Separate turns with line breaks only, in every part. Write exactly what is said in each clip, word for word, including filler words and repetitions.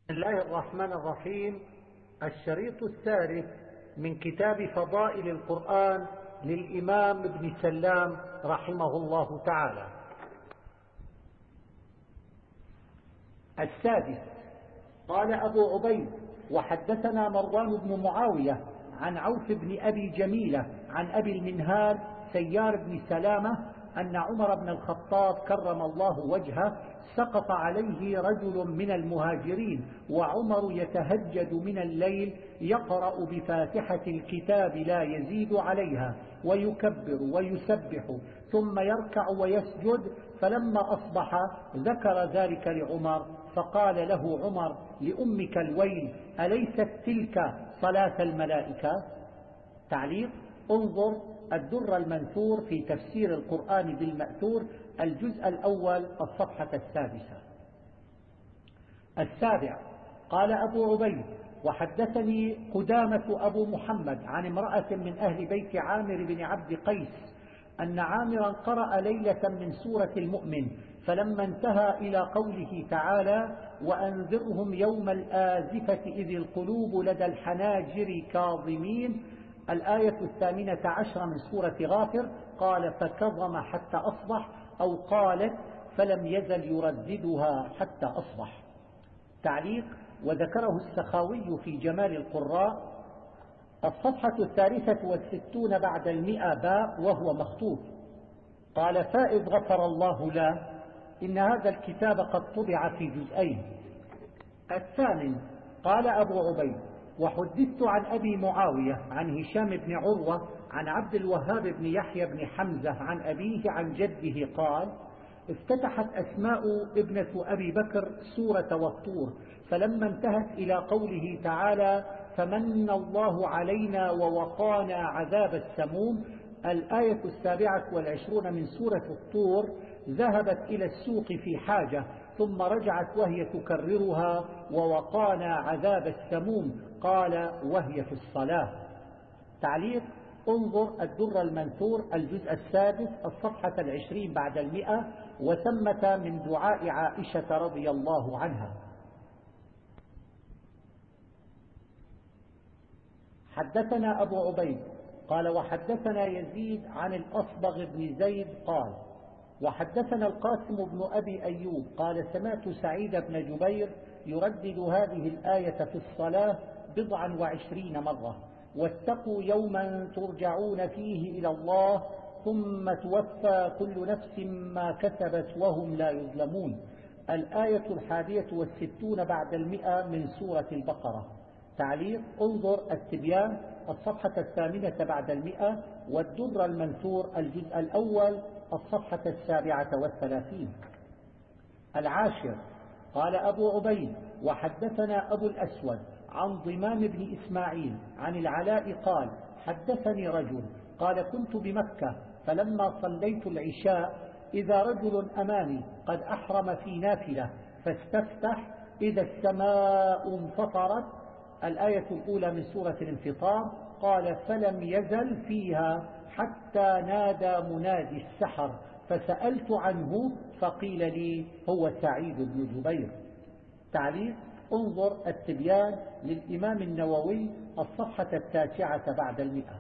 بسم الله الرحمن الرحيم. الشريط الثالث من كتاب فضائل القرآن للإمام ابن سلام رحمه الله تعالى. السادس: قال أبو عبيد: وحدثنا مروان بن معاوية عن عوف بن أبي جميلة عن أبي المنهال سيار بن سلامة أن عمر بن الخطاب كرم الله وجهه سقط عليه رجل من المهاجرين، وعمر يتهجد من الليل يقرأ بفاتحة الكتاب لا يزيد عليها ويكبر ويسبح ثم يركع ويسجد، فلما أصبح ذكر ذلك لعمر فقال له عمر: لأمك الويل، أليست تلك صلاة الملائكة؟ تعليق: انظر الدر المنثور في تفسير القرآن بالمأثور الجزء الأول الصفحة السادسة. السابع: قال أبو عبيد: وحدثني قدامة أبو محمد عن امرأة من أهل بيت عامر بن عبد قيس أن عامرا قرأ ليلة من سورة المؤمن، فلما انتهى إلى قوله تعالى: وأنذرهم يوم الآزفة إذ القلوب لدى الحناجر كاظمين، الآية الثامنة عشر من سورة غافر، قال: فكظم حتى أصبح، أو قالت: فلم يزل يرددها حتى أصبح. تعليق: وذكره السخاوي في جمال القراء الصفحة الثالثة والستون بعد المئة باء وهو مخطوط. قال فائز غفر الله له: إن هذا الكتاب قد طبع في جزئين. الثامن: قال أبو عبيد: وحدثت عن أبي معاوية عن هشام بن عروة عن عبد الوهاب بن يحيى بن حمزة عن أبيه عن جده قال: افتتحت أسماء ابنة أبي بكر سورة والطور، فلما انتهت إلى قوله تعالى: فمن الله علينا ووقانا عذاب السموم، الآية السابعة والعشرون من سورة الطور، ذهبت إلى السوق في حاجة ثم رجعت وهي تكررها: ووقانا عذاب السموم، قال: وهي في الصلاة. تعليق: انظر الدر المنثور الجزء السادس الصفحة العشرين بعد المئة، وثمة من دعاء عائشة رضي الله عنها. حدثنا أبو عبيد قال: وحدثنا يزيد عن الأصبغ بن زيد قال: وحدثنا القاسم بن أبي أيوب قال: سمعت سعيد بن جبير يردد هذه الآية في الصلاة بضعا وعشرين مرة: واتقوا يوما ترجعون فيه إلى الله ثم توفى كل نفس ما كسبت وهم لا يظلمون، الآية الحادية والستون بعد المئة من سورة البقرة. تعليق: انظر التبيان الصفحة الثامنة بعد المئة، والدر المنثور الجزء الأول الصفحة السابعة والثلاثين. العاشر: قال أبو عبيد: وحدثنا أبو الأسود عن ضمام بن إسماعيل عن العلاء قال: حدثني رجل قال: كنت بمكة فلما صليت العشاء إذا رجل أمامي قد أحرم في نافلة فاستفتح إذا السماء انفطرت، الآية الأولى من سورة الانفطار، قال: فلم يزل فيها حتى نادى منادي السحر، فسألت عنه فقيل لي: هو سعيد بن جبير. تعليق: انظر التبيان للإمام النووي الصفحة التاسعة بعد المئة.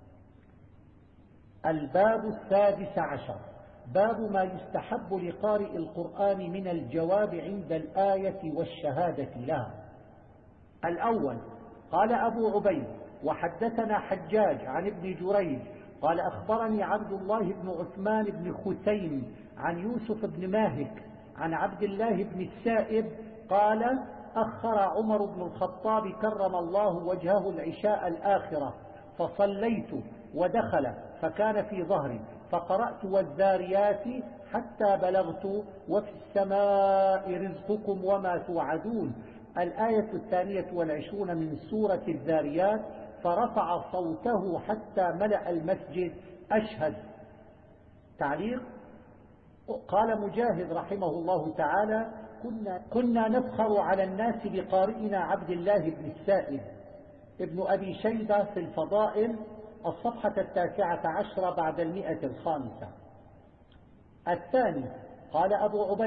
الباب السادس عشر: باب ما يستحب لقارئ القرآن من الجواب عند الآية والشهادة لها. الأول: قال أبو عبيد: وحدثنا حجاج عن ابن جريج قال: أخبرني عبد الله بن عثمان بن خثيم عن يوسف بن ماهك عن عبد الله بن السائب قال: أخر عمر بن الخطاب كرم الله وجهه العشاء الآخرة، فصليت ودخل فكان في ظهري، فقرأت والذاريات حتى بلغت: وفي السماء رزقكم وما توعدون، الآية الثانية والعشرون من سورة الذاريات، فرفع صوته حتى ملأ المسجد: أشهد. تعليق: قال مجاهد رحمه الله تعالى: كنا, كنا نفخر على الناس بقارئنا عبد الله بن السائب. ابن أبي شيبة في الفضائل الصفحة التاسعة عشر بعد المئة الخامسة. الثاني: قال أبو عبيد: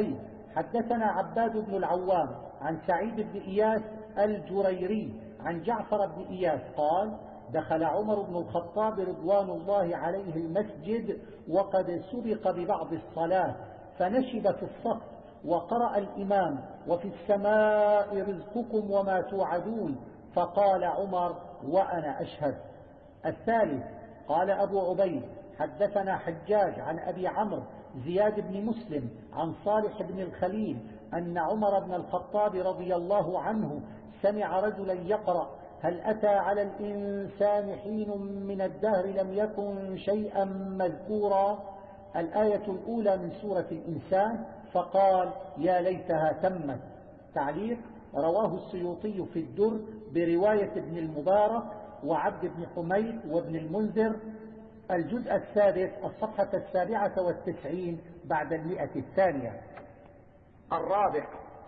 حدثنا عباد بن العوام عن سعيد بن إياس الجريري عن جعفر بن إياس قال دخل عمر بن الخطاب رضوان الله عليه المسجد وقد سبق ببعض الصلاة فنشب في الصف وقرأ الإمام وفي السماء رزقكم وما توعدون فقال عمر وأنا أشهد. الثالث قال أبو عبيد حدثنا حجاج عن أبي عمرو زياد بن مسلم عن صالح بن الخليل أن عمر بن الخطاب رضي الله عنه سمع رجلا يقرأ هل أتى على الإنسان حين من الدهر لم يكن شيئا مذكورا الآية الأولى من سورة الإنسان فقال يا ليتها تمت. تعليق رواه السيوطي في الدر برواية ابن المبارك وعبد بن حميد وابن المنذر الجزء الثالث الصفحة السابعة والتسعين بعد المئة الثانية. الرابع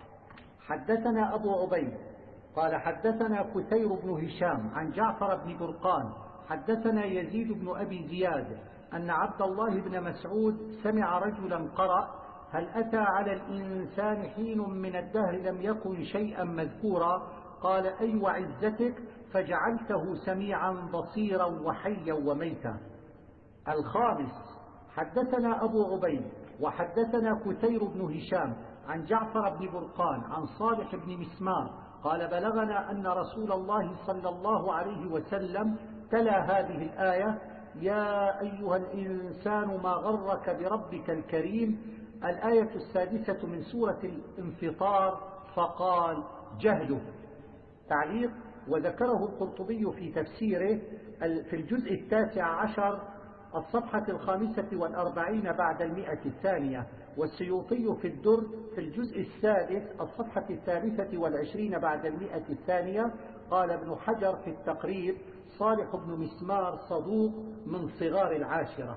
حدثنا أبو عبيد قال حدثنا كثير بن هشام عن جعفر بن برقان حدثنا يزيد بن أبي زياد أن عبد الله بن مسعود سمع رجلا قرأ هل أتى على الإنسان حين من الدهر لم يكن شيئا مذكورا قال أي وعزتك فجعلته سميعا بصيرا وحيا وميتا. الخامس حدثنا أبو عبيد وحدثنا كثير بن هشام عن جعفر بن برقان عن صالح بن مسمار قال بلغنا أن رسول الله صلى الله عليه وسلم تلا هذه الآية يا أيها الإنسان ما غرك بربك الكريم الآية السادسة من سورة الانفطار فقال جهله. تعليق وذكره القرطبي في تفسيره في الجزء التاسع عشر الصفحة الخامسة والأربعين بعد المئة الثانية والسيوطي في الدر في الجزء السادس الصفحة الثالثة والعشرين بعد المئة الثانية. قال ابن حجر في التقريب صالح بن مسمار صدوق من صغار العاشرة.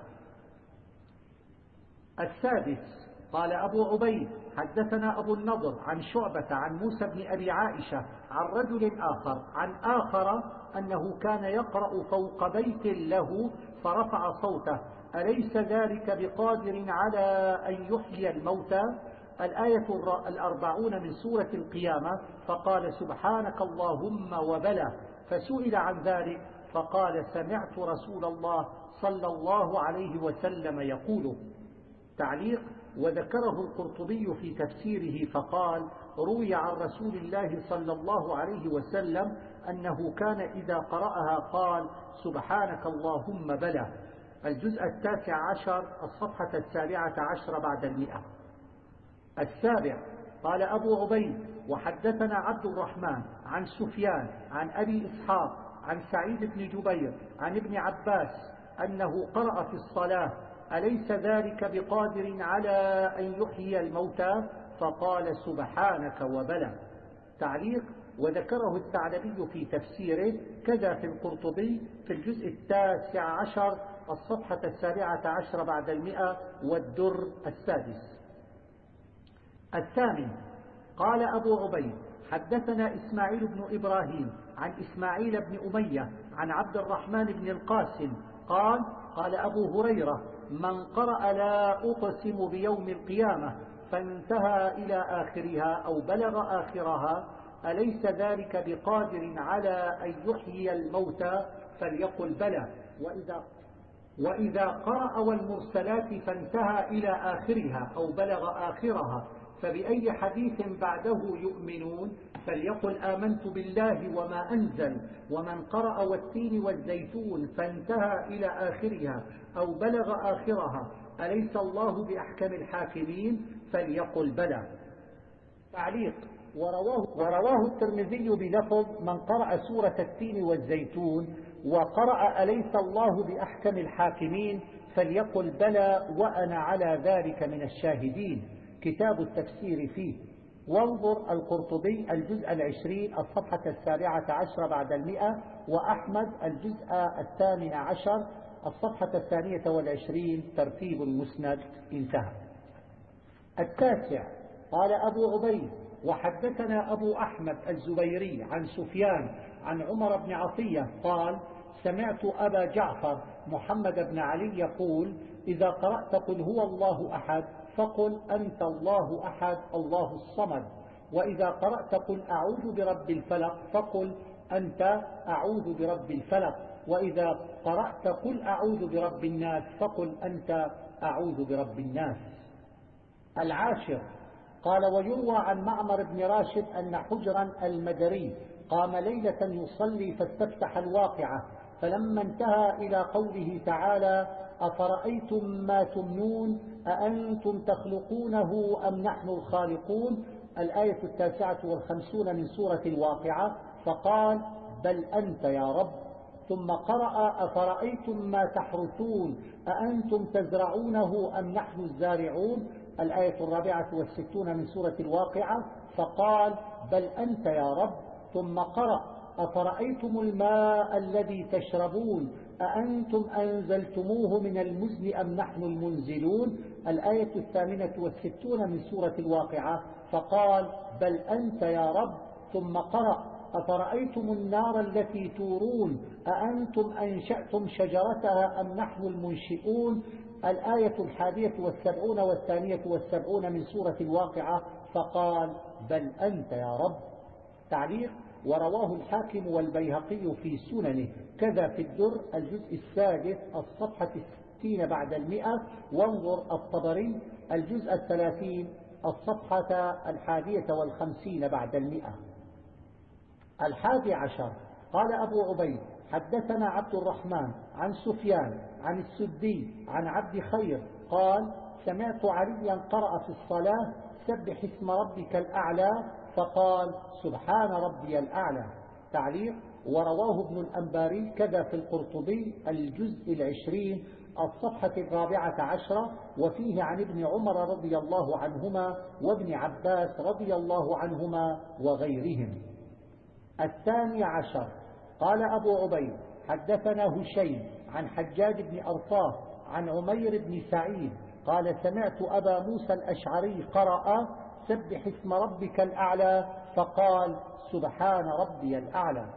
السادس قال أبو عبيد حدثنا أبو النضر عن شعبة عن موسى بن أبي عائشة عن رجل آخر عن آخر أنه كان يقرأ فوق بيت له فرفع صوته أليس ذلك بقادر على أن يحيي الموتى الآية الأربعون من سورة القيامة فقال سبحانك اللهم وبلى فسئل عن ذلك فقال سمعت رسول الله صلى الله عليه وسلم يقول. تعليق وذكره القرطبي في تفسيره فقال روي عن رسول الله صلى الله عليه وسلم أنه كان إذا قرأها قال سبحانك اللهم بلى الجزء التاسع عشر الصفحة السابعة عشر بعد المئة. السابع قال أبو عبيد وحدثنا عبد الرحمن عن سفيان عن أبي إسحاق عن سعيد بن جبير عن ابن عباس أنه قرأ في الصلاة أليس ذلك بقادر على أن يحيي الموتى فقال سبحانك وبلى. تعليق وذكره الثعلبي في تفسيره كذا في القرطبي في الجزء التاسع عشر الصفحة السابعة عشر بعد المئة والدر السادس. الثامن قال أبو عبيد حدثنا إسماعيل بن إبراهيم عن إسماعيل بن أمية عن عبد الرحمن بن القاسم قال قال أبو هريرة من قرأ لا أقسم بيوم القيامة فانتهى إلى آخرها أو بلغ آخرها أليس ذلك بقادر على أن يحيي الموتى فليقل بلى وإذا, وإذا قرأ والمرسلات فانتهى إلى آخرها أو بلغ آخرها فبأي حديث بعده يؤمنون فليقل آمنت بالله وما أنزل ومن قرأ والتين والزيتون فانتهى إلى آخرها أو بلغ آخرها أليس الله بأحكم الحاكمين فليقل بلى. تعليق ورواه, ورواه الترمذي بلفظ من قرأ سورة التين والزيتون وقرأ أليس الله بأحكم الحاكمين فليقل بلى وأنا على ذلك من الشاهدين كتاب التفسير فيه. وانظر القرطبي الجزء العشرين الصفحة السابعة عشر بعد المئة وأحمد الجزء الثامن عشر الصفحة الثانية والعشرين ترتيب المسند انتهى. التاسع قال أبو عبيد وحدثنا أبو أحمد الزبيري عن سفيان عن عمر بن عطية قال سمعت أبا جعفر محمد بن علي يقول إذا قرأت قل هو الله أحد فقل أنت الله أحد الله الصمد. وإذا قرأت قل أعوذ برب الفلق فقل أنت أعوذ برب الفلق. وإذا قرأت قل أعوذ برب الناس فقل أنت أعوذ برب الناس. العاشر قال: ويروى عن معمر بن راشد أن حجرا المدري قام ليلة يصلي فاستفتح الواقعة، فلما انتهى إلى قوله تعالى: أفرأيتم ما تمنون أأنتم تخلقونه أم نحن الخالقون، الآية التاسعة والخمسون من سورة الواقعة، فقال: بل أنت يا رب. ثم قرأ: أفرأيتم ما تحرثون أأنتم تزرعونه أم نحن الزارعون، الآية الرابعة والستون من سورة الواقعة، فقال: بل أنت يا رب. ثم قرأ: أفرأيتم الماء الذي تشربون أأنتم أنزلتموه من المزن أم نحن المنزلون، الآية الثامنة والستون من سورة الواقعة، فقال: بل أنت يا رب. ثم قرأ: أفرأيتم النار التي تورون أأنتم أنشأتم شجرتها أم نحن المنشئون، الآية الحادية والسبعون والثانية والسبعون من سورة الواقعة، فقال: بل أنت يا رب. تعليق: ورواه الحاكم والبيهقي في سننه، كذا في الدر الجزء السادس الصفحة الستين بعد المئة، وانظر الطبري الجزء الثلاثين الصفحة الحادية والخمسين بعد المئة. الحادي عشر قال أبو عبيد: حدثنا عبد الرحمن عن سفيان عن السدي عن عبد خير قال: سمعت عليا قرأ في الصلاة: سبح اسم ربك الأعلى، فقال: سبحان ربي الأعلى. تعليق: ورواه ابن الأنباري كذا في القرطبي الجزء العشرين الصفحة الرابعة عشرة، وفيه عن ابن عمر رضي الله عنهما وابن عباس رضي الله عنهما وغيرهم. الثاني عشر قال أبو عبيد: حدثنا هشيم عن حجاج بن أرطاه عن عمير بن سعيد قال: سمعت أبا موسى الأشعري قرأ: سبح اسم ربك الأعلى، فقال: سبحان ربي الأعلى.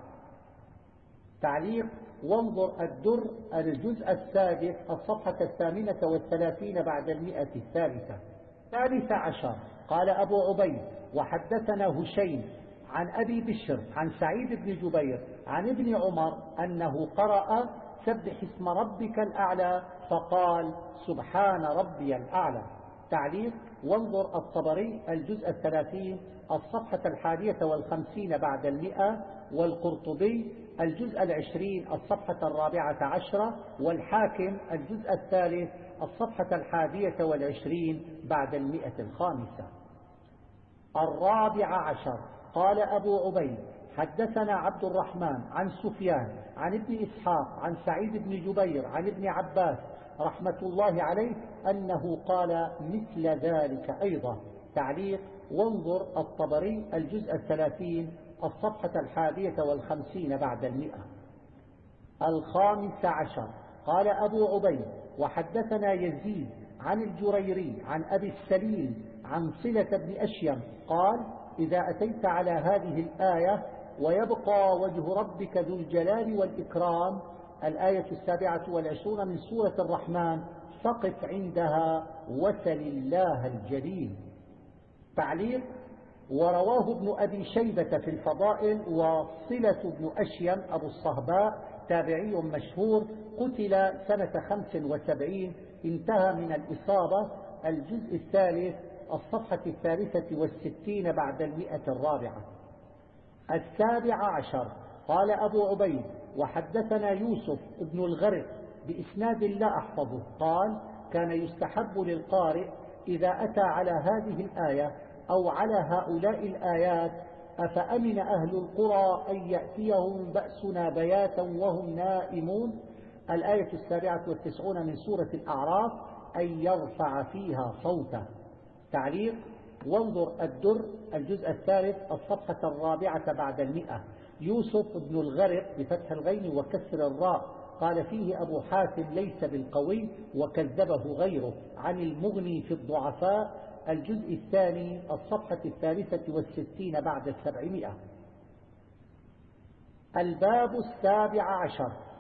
تعليق: وانظر الدر الجزء السادس الصفحة الثامنة والثلاثين بعد المئة الثالثة. ثالث عشر قال أبو عبيد: وحدثنا هشيم عن أبي بشر عن سعيد بن جبير عن ابن عمر أنه قرأ: سبح اسم ربك الأعلى، فقال: سبحان ربي الأعلى. تعليق: وانظر الطبري الجزء الثلاثين الصفحة الحادية والخمسين بعد المئة، والقرطبي الجزء العشرين الصفحة الرابعة عشرة، والحاكم الجزء الثالث الصفحة الحادية والعشرين بعد المئة الخامسة. الرابع عشر قال أبو عبيد: حدثنا عبد الرحمن عن سفيان عن ابن إسحاق عن سعيد بن جبير عن ابن عباس رحمة الله عليه أنه قال مثل ذلك أيضا. تعليق: وانظر الطبري الجزء الثلاثين الصفحة الحادية والخمسين بعد المئة. الخامس عشر قال أبو عبيد: وحدثنا يزيد عن الجريري عن أبي السليل عن صلة بن أشيم قال: إذا أتيت على هذه الآية: ويبقى وجه ربك ذو الجلال والإكرام، الآية السابعة والعشرون من سورة الرحمن، فقف عندها وسل الله الجليل. تعليق: ورواه ابن أبي شيبة في الفضائل، وصلة بن أشيم أبو الصهباء تابعي مشهور، قتل سنة خمس وسبعين، انتهى من الإصابة الجزء الثالث الصفحة الثالثة والستين بعد المئة الرابعة. السابع عشر قال أبو عبيد: وحدثنا يوسف ابن الغرق بإسناد لا أحفظه قال: كان يستحب للقارئ إذا أتى على هذه الآية أو على هؤلاء الآيات: أفأمن أهل القرى أن يأتيهم بأسنا بياتا وهم نائمون، الآية السابعة والتسعون من سورة الأعراف، أن يرفع فيها صوته. تعليق: وانظر الدر الجزء الثالث الصفحة الرابعة بعد المئة. يوسف بن الغرق بفتح الغين وكسر الراء قال فيه أبو حاتم ليس بالقوي وكذبه غيره، عن المغني في الضعفاء الجزء الثاني الصفحة الثالثة والستين بعد السبعمائة. الباب السابع عشر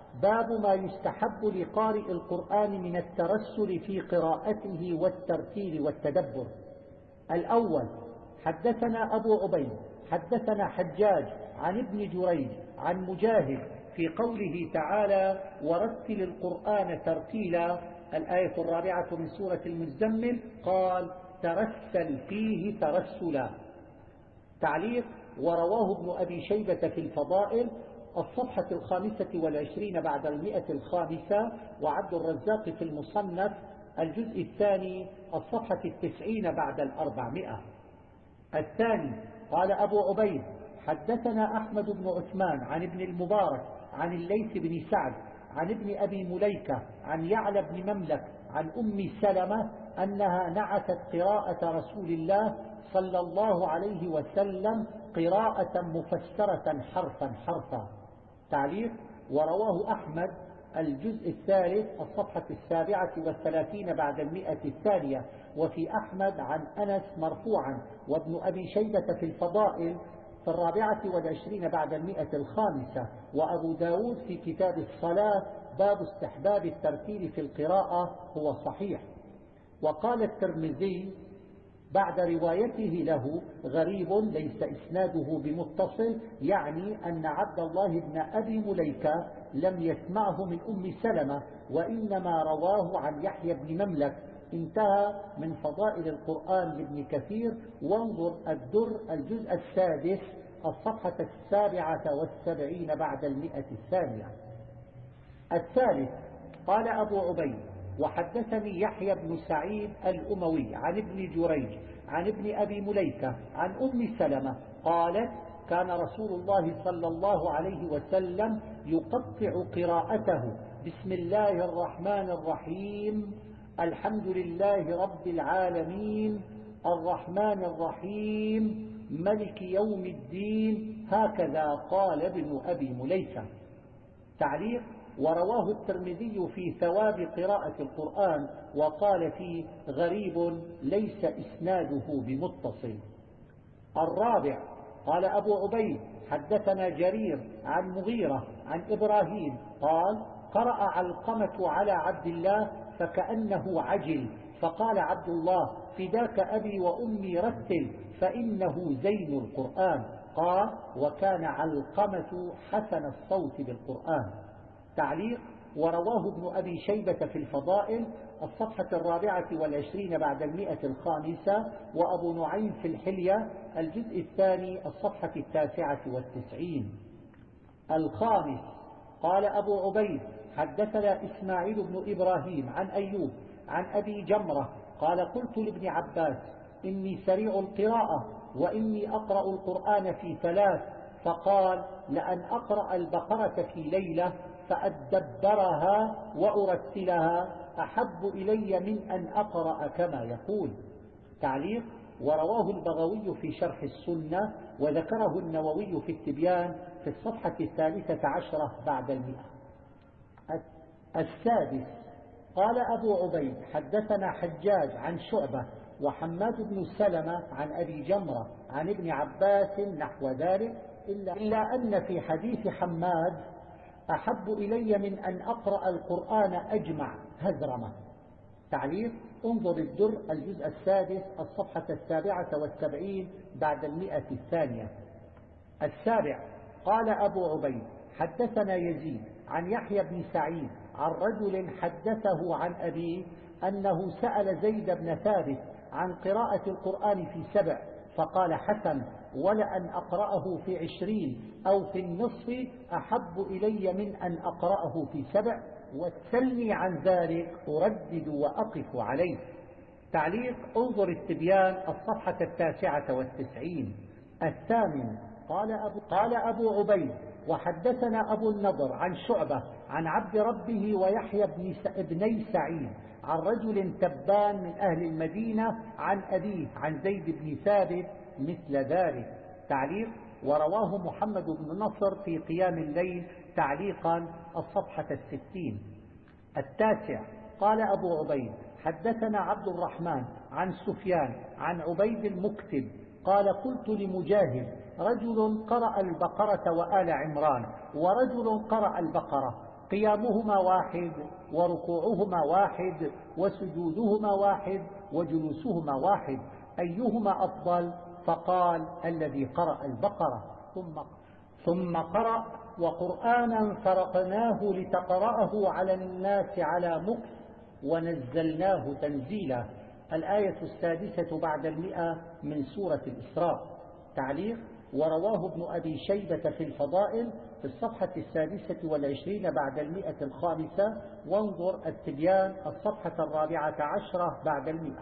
باب ما يستحب لقارئ القرآن من الترسل في قراءته والترتيل والتدبر. الأول: حدثنا أبو عبيد حدثنا حجاج عن ابن جريج عن مجاهد في قوله تعالى: ورتل القرآن ترتيلا، الآية الرابعة من سورة المزمل، قال: ترسل فيه ترسلا. تعليق: ورواه ابن أبي شيبة في الفضائل الصفحة الخامسة والعشرين بعد المئة الخامسة، وعبد الرزاق في المصنف الجزء الثاني الصفحة التسعين بعد الأربعمائة. الثاني: قال أبو عبيد: حدثنا أحمد بن عثمان عن ابن المبارك عن الليث بن سعد عن ابن أبي مليكة عن يعلى بن مملك عن أم سلمة أنها نعتت قراءة رسول الله صلى الله عليه وسلم قراءة مفسرة حرفا حرفا. تعليق: ورواه أحمد الجزء الثالث الصفحة السابعة والثلاثين بعد المئة الثانية، وفي أحمد عن أنس مرفوعا، وابن أبي شيبة في الفضائل في الرابعة والعشرين بعد المئة الخامسة، وأبو داود في كتاب الصلاة باب استحباب الترتيل في القراءة هو صحيح. وقال الترمذي بعد روايته له: غريب ليس إسناده بمتصل، يعني أن عبد الله بن أبي مليكة لم يسمعه من أم سلمة، وإنما رواه عن يحيى بن مملك. انتهى من فضائل القرآن لابن كثير، وانظر الدر الجزء السادس الصفحة السابعة والسبعين بعد المئة الثانية. الثالث: قال أبو عبيد: وحدثني يحيى بن سعيد الأموي عن ابن جريج عن ابن أبي مليكة عن أم سلمة قالت: كان رسول الله صلى الله عليه وسلم يقطع قراءته بسم الله الرحمن الرحيم، الحمد لله رب العالمين، الرحمن الرحيم، ملك يوم الدين، هكذا قال ابن أبي مليكة. تعليق: ورواه الترمذي في ثواب قراءة القرآن، وقال فيه: غريب ليس إسناده بمتصل. الرابع: قال أبو عبيد: حدثنا جرير عن مغيرة عن إبراهيم قال: قرأ علقمة على عبد الله فكأنه عجل، فقال عبد الله: فداك أبي وأمي رتل فإنه زين القرآن. قال: وكان علقمة حسن الصوت بالقرآن. تعليق: ورواه ابن أبي شيبة في الفضائل الصفحة الرابعة والعشرين بعد المئة الخامسة، وأبو نعيم في الحلية الجزء الثاني الصفحة التاسعة والتسعين. الخامس: قال أبو عبيد: حدثنا إسماعيل بن إبراهيم عن أيوب عن أبي جمرة قال: قلت لابن عباس: إني سريع القراءة وإني أقرأ القرآن في ثلاث، فقال: لأن أقرأ البقرة في ليلة فأدبرها وأرتلها أحب إلي من أن أقرأ كما يقول. تعليق: ورواه البغوي في شرح السنة، وذكره النووي في التبيان في الصفحة الثالثة عشرة بعد المئة. السادس: قال أبو عبيد: حدثنا حجاج عن شعبة وحماد بن سلمة عن أبي جمرة عن ابن عباس نحو ذلك، إلا أن في حديث حماد أحب إلي من أن أقرأ القرآن أجمع هزرمة. تعليق: انظر الدر الجزء السادس الصفحة السابعة والسبعين بعد المئة الثانية. السابع: قال أبو عبيد: حدثنا يزيد عن يحيى بن سعيد عن رجل حدثه عن أبيه أنه سأل زيد بن ثابت عن قراءة القرآن في سبع، فقال: حسن، ولأن أقرأه في عشرين أو في النصف أحب إلي من أن أقرأه في سبع، وسلني عن ذلك أردد وأقف عليه. تعليق: انظر التبيان الصفحة التاسعة والتسعين. الثامن: قال أبو, قال أبو عبيد: وحدثنا أبو النضر عن شعبة عن عبد ربه ويحيى بن ابني سعيد عن رجل تبان من أهل المدينة عن أبيه عن زيد بن ثابت مثل ذلك. تعليق: ورواه محمد بن نصر في قيام الليل تعليقا الصفحة الستين. التاسع: قال أبو عبيد: حدثنا عبد الرحمن عن سفيان عن عبيد المكتب قال: قلت لمجاهد: رجل قرأ البقرة وآل عمران ورجل قرأ البقرة، قيامهما واحد وركوعهما واحد وسجودهما واحد وجلوسهما واحد، أيهما أفضل؟ فقال الذي قرأ البقرة. ثم ثم قرأ وقرآنا فرقناه لتقرأه على الناس على مكث ونزلناه تنزيلا، الآية السادسة بعد المئة من سورة الإسراء. تعليق: ورواه ابن أبي شيبة في الفضائل في الصفحة السادسة والعشرين بعد المئة الخامسة، وانظر التبيان الصفحة الرابعة عشرة بعد المئة.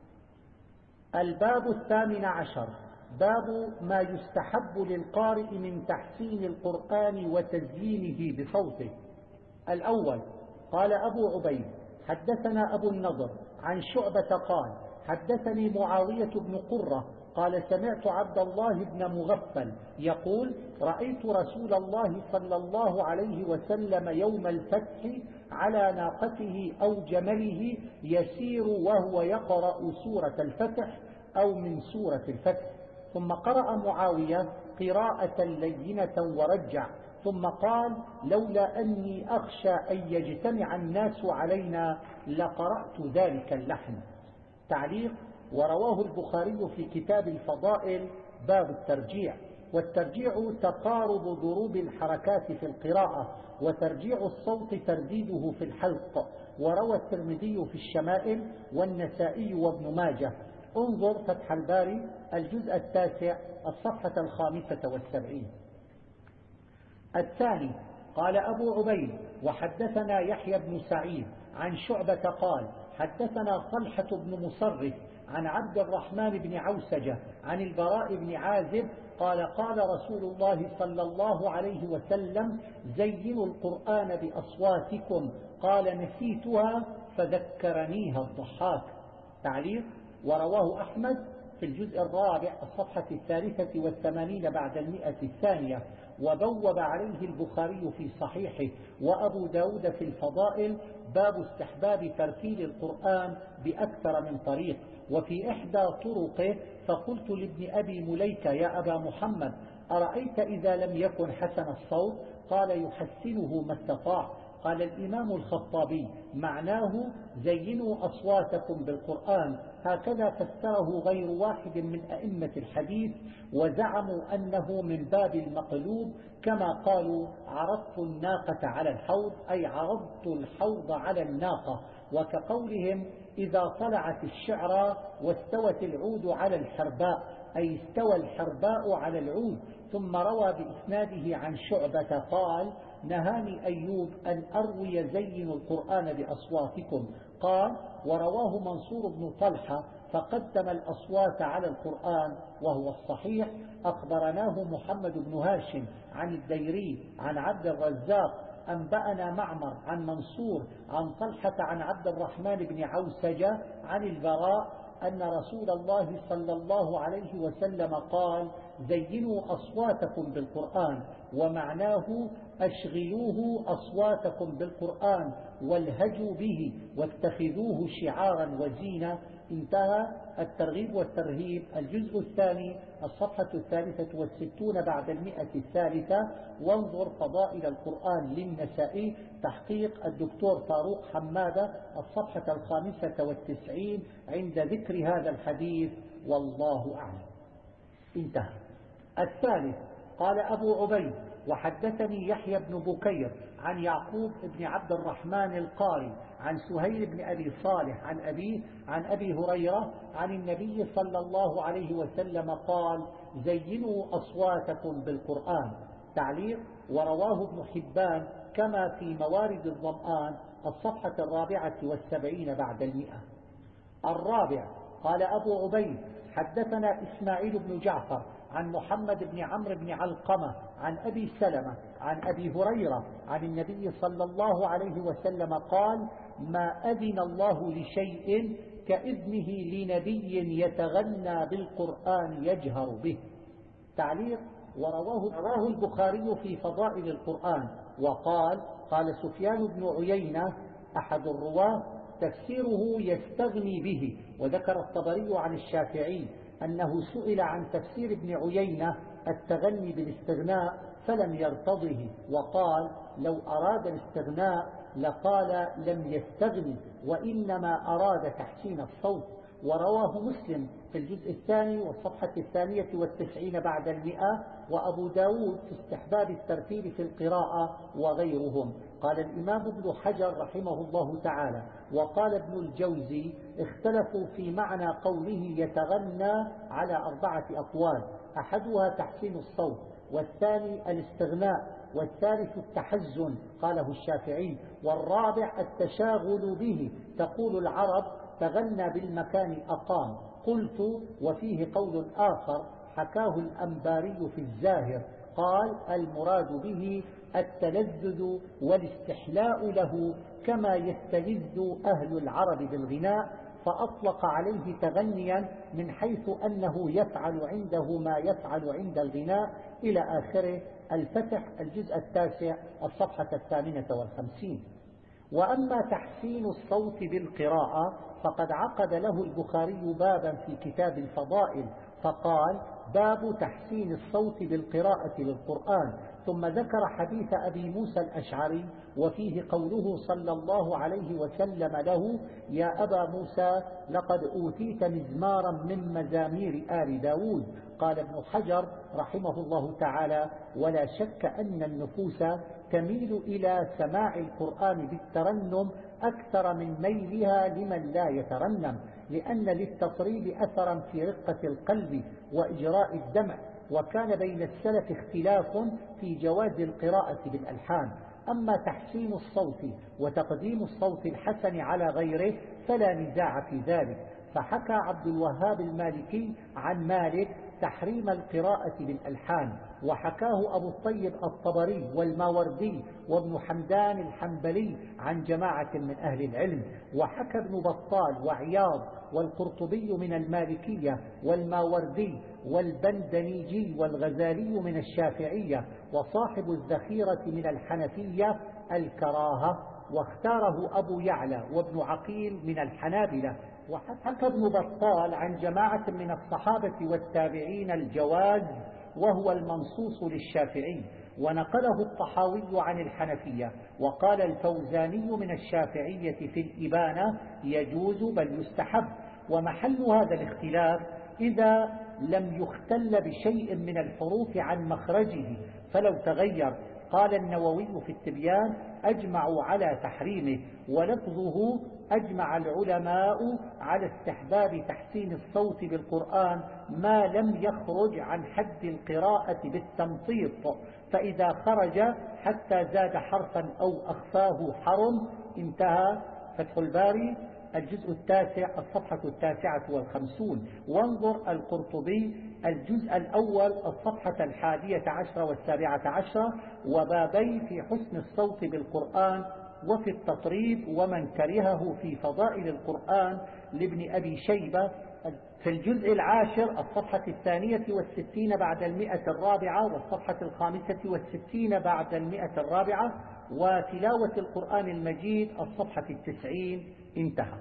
الباب الثامن عشر، باب ما يستحب للقارئ من تحسين القرآن وتزيينه بصوته. الأول: قال أبو عبيد حدثنا أبو النضر عن شعبة قال حدثني معاوية بن قرة قال سمعت عبد الله بن مغفل يقول: رأيت رسول الله صلى الله عليه وسلم يوم الفتح على ناقته أو جمله يسير وهو يقرأ سورة الفتح أو من سورة الفتح. ثم قرأ معاوية قراءة لينة ورجع، ثم قال: لولا أني أخشى أن يجتمع الناس علينا لقرأت ذلك اللحن. تعليق: ورواه البخاري في كتاب الفضائل باب الترجيع، والترجيع تقارب ضروب الحركات في القراءة، وترجيع الصوت ترديده في الحلق. وروى الترمذي في الشمائل والنسائي وابن ماجه. انظر فتح الباري الجزء التاسع الصفحة الخامسة والسبعين. الثاني: قال أبو عبيد وحدثنا يحيى بن سعيد عن شعبة قال حدثنا طلحة بن مصرف عن عبد الرحمن بن عوسجة عن البراء بن عازب قال قال رسول الله صلى الله عليه وسلم: زينوا القرآن بأصواتكم. قال: نسيتها فذكرنيها الضحاك. تعليق: ورواه أحمد في الجزء الرابع الصفحة الثالثة والثمانين بعد المئة الثانية، وبوب عليه البخاري في صحيحه، وأبو داود في الفضائل باب استحباب ترتيل القرآن بأكثر من طريق. وفي إحدى طرقه: فقلت لابن أبي مليكة: يا أبا محمد، أرأيت إذا لم يكن حسن الصوت؟ قال: يحسنه ما استطاع. قال الإمام الخطابي: معناه زينوا أصواتكم بالقرآن. هكذا فسره غير واحد من أئمة الحديث، وزعموا أنه من باب المقلوب، كما قالوا: عرضت الناقة على الحوض، أي عرضت الحوض على الناقة. وكقولهم: إذا طلعت الشعرى واستوت العود على الحرباء، أي استوى الحرباء على العود. ثم روى بإسناده عن شعبة قال: نهاني أيوب أن أروي زينوا القرآن بأصواتكم. قال: ورواه منصور بن طلحة فقدم الأصوات على القرآن وهو الصحيح. أخبرناه محمد بن هاشم عن الديري عن عبد الرزاق أنبأنا معمر عن منصور عن طلحة عن عبد الرحمن بن عوسجة عن البراء أن رسول الله صلى الله عليه وسلم قال: زينوا أصواتكم بالقرآن. ومعناه: أشغلوه أصواتكم بالقرآن والهجوا به واتخذوه شعارا وزينة. انتهى. الترغيب والترهيب الجزء الثاني الصفحة الثالثة والستون بعد المئة الثالثة، وانظر فضائل القرآن للنسائي تحقيق الدكتور فاروق حمادة الصفحة الخامسة والتسعين عند ذكر هذا الحديث، والله أعلم. انتهى. الثالث: قال أبو عبيد وحدثني يحيى بن بكير عن يعقوب بن عبد الرحمن القاري عن سهيل بن أبي صالح عن أبيه عن أبي هريرة عن النبي صلى الله عليه وسلم قال: زينوا أصواتكم بالقرآن. تعليق: ورواه ابن حبان كما في موارد الظمآن الصفحة الرابعة والسبعين بعد المئة. الرابع: قال أبو عبيد حدثنا إسماعيل بن جعفر عن محمد بن عمرو بن علقمة عن أبي سلمة عن أبي هريرة عن النبي صلى الله عليه وسلم قال: ما أذن الله لشيء كإذنه لنبي يتغنى بالقرآن يجهر به. تعليق: ورواه رواه البخاري في فضائل القرآن وقال: قال سفيان بن عيينة أحد الرواة: تفسيره يستغني به. وذكر الطبري عن الشافعي أنه سئل عن تفسير ابن عيينة التغني بالاستغناء فلم يرتضه، وقال لو أراد الاستغناء لقال لم يستغني، وإنما أراد تحسين الصوت. ورواه مسلم في الجزء الثاني والصفحة الثانية والتسعين بعد المئة، وأبو داود في استحباب الترتيل في القراءة وغيرهم. قال الإمام ابن حجر رحمه الله تعالى وقال ابن الجوزي اختلفوا في معنى قوله يتغنى على أربعة أقوال، أحدها تحسين الصوت، والثاني الاستغناء، والثالث التحزن قاله الشافعي، والرابع التشاغل به. تقول العرب تغنى بالمكان أقام. قلت وفيه قول آخر حكاه الأنباري في الزاهر، قال المراد به التلذذ والاستحلاء له كما يستلذ أهل العرب بالغناء، فأطلق عليه تغنيا من حيث أنه يفعل عنده ما يفعل عند الغناء إلى آخره. الفتح الجزء التاسع الصفحة الثامنة والخمسين. وأما تحسين الصوت بالقراءة فقد عقد له البخاري بابا في كتاب الفضائل فقال باب تحسين الصوت بالقراءة للقرآن، ثم ذكر حديث أبي موسى الأشعري وفيه قوله صلى الله عليه وسلم له يا أبا موسى لقد أوتيت مزمارا من مزامير آل داود. قال ابن حجر رحمه الله تعالى ولا شك أن النفوس تميل إلى سماع القرآن بالترنم أكثر من ميلها لمن لا يترنم، لأن للتطريب أثرا في رقة القلب وإجراء الدمع، وكان بين السلف اختلاف في جواز القراءة بالألحان. أما تحسين الصوت وتقديم الصوت الحسن على غيره فلا نزاع في ذلك، فحكى عبد الوهاب المالكي عن مالك تحريم القراءة بالألحان، وحكاه أبو الطيب الطبري والماوردي وابن حمدان الحنبلي عن جماعة من أهل العلم، وحكى ابن بطال وعياض والقرطبي من المالكية والماوردي والبندنيجي والغزالي من الشافعية، وصاحب الذخيرة من الحنفية الكراهة، واختاره أبو يعلى وابن عقيل من الحنابلة. وحكى ابن بطال عن جماعة من الصحابة والتابعين الجواز وهو المنصوص للشافعي، ونقله الطحاوي عن الحنفية، وقال الفوزاني من الشافعية في الإبانة يجوز بل يستحب. ومحل هذا الاختلاف إذا لم يختل بشيء من الحروف عن مخرجه فلو تغير. قال النووي في التبيان أجمعوا على تحريمه، ولفظه أجمع العلماء على استحباب تحسين الصوت بالقرآن ما لم يخرج عن حد القراءة بالتمطيط، فإذا خرج حتى زاد حرفا أو أخفاه حرم. انتهى. فتح الباري الجزء التاسع الصفحة التاسعة والخمسون. وانظر القرطبي الجزء الأول الصفحة الحادية عشر والسابعة عشر، وبابي في حسن الصوت بالقرآن وفي التطريب ومن كرهه في فضائل القرآن لابن أبي شيبة في الجزء العاشر الصفحة الثانية والستين بعد المئة الرابعة والصفحة الخامسة والستين بعد المئة الرابعة، وتلاوة القرآن المجيد الصفحة التسعين. انتهى.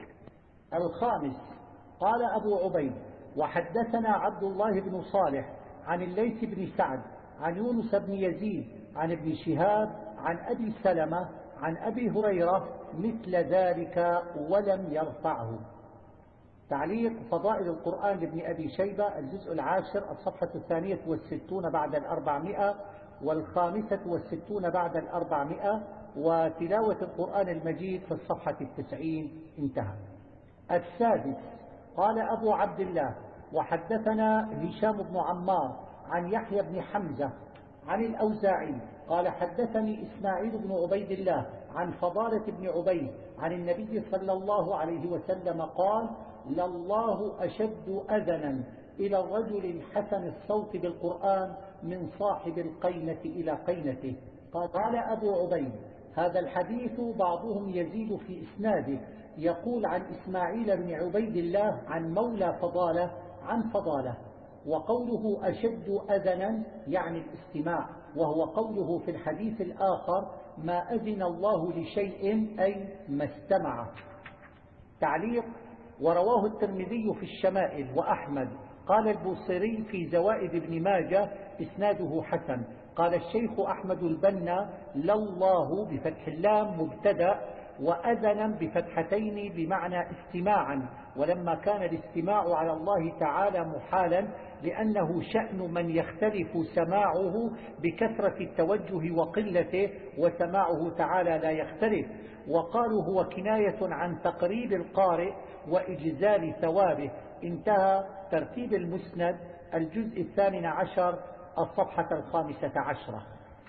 الخامس قال أبو عبيد وحدثنا عبد الله بن صالح عن الليث بن سعد عن يونس بن يزيد عن ابن شهاب عن أبي سلمة عن أبي هريرة مثل ذلك ولم يرفعه. تعليق فضائل القرآن لابن أبي شيبة الجزء العاشر الصفحة الثانية والستون بعد الأربعمائة والخامسة والستون بعد الأربعمائة، وتلاوة القرآن المجيد في الصفحة التسعين. انتهى. السادس قال أبو عبد الله وحدثنا هشام بن عمار عن يحيى بن حمزة عن الأوزاعي قال حدثني إسماعيل بن عبيد الله عن فضالة بن عبيد عن النبي صلى الله عليه وسلم قال لله أشد أذنا إلى الرجل الحسن الصوت بالقرآن من صاحب القينة إلى قينته. قال أبو عبيد هذا الحديث بعضهم يزيد في إسناده، يقول عن إسماعيل بن عبيد الله عن مولى فضالة عن فضالة، وقوله أشد أذنا يعني الاستماع، وهو قوله في الحديث الآخر ما أذن الله لشيء أي ما استمع. تعليق ورواه الترمذي في الشمائل وأحمد قال البوصيري في زوائد ابن ماجه إسناده حسن. قال الشيخ أحمد البنا: لله بفتح اللام مبتدأ، وأذنا بفتحتين بمعنى استماعا، ولما كان الاستماع على الله تعالى محالا لأنه شأن من يختلف سماعه بكثرة التوجه وقلته، وسماعه تعالى لا يختلف. وقالوا هو كناية عن تقريب القارئ وإجزال ثوابه. انتهى ترتيب المسند، الجزء الثامن عشر، الصفحة الخامسة عشرة.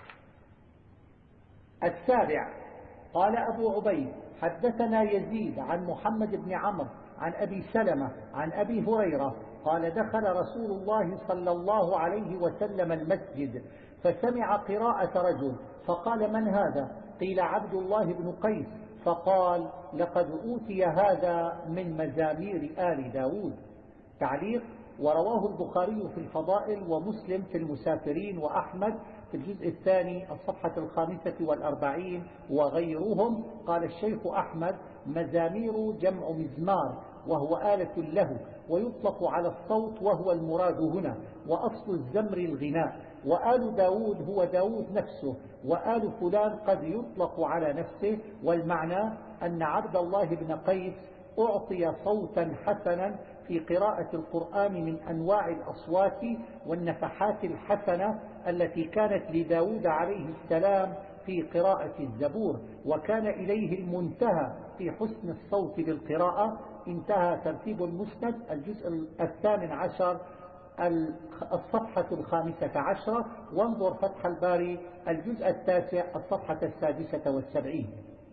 السابع: قال أبو عبيد: حدثنا يزيد عن محمد بن عمرو عن أبي سلمة عن أبي هريرة قال: دخل رسول الله صلى الله عليه وسلم المسجد فسمع قراءة رجل فقال: من هذا؟ قيل: عبد الله بن قيس. فقال: لقد أوتي هذا من مزامير آل داود. تعليق: ورواه البخاري في الفضائل ومسلم في المسافرين وأحمد في الجزء الثاني الصفحة الخامسة والأربعين وغيرهم. قال الشيخ أحمد: مزامير جمع مزمار، وهو آلة له، ويطلق على الصوت وهو المراد هنا، وأصل الزمر الغناء. وآل داود هو داود نفسه، وآل فلان قد يطلق على نفسه، والمعنى أن عبد الله بن قيس أعطي صوتا حسنا في قراءة القرآن من أنواع الأصوات والنفحات الحسنة التي كانت لداود عليه السلام في قراءة الزبور، وكان إليه المنتهى في حسن الصوت بالقراءة. انتهى ترتيب المسند، الجزء الثامن عشر، الصفحة الخامسة عشرة. وانظر فتح الباري الجزء التاسع الصفحة السادسة والسبعين.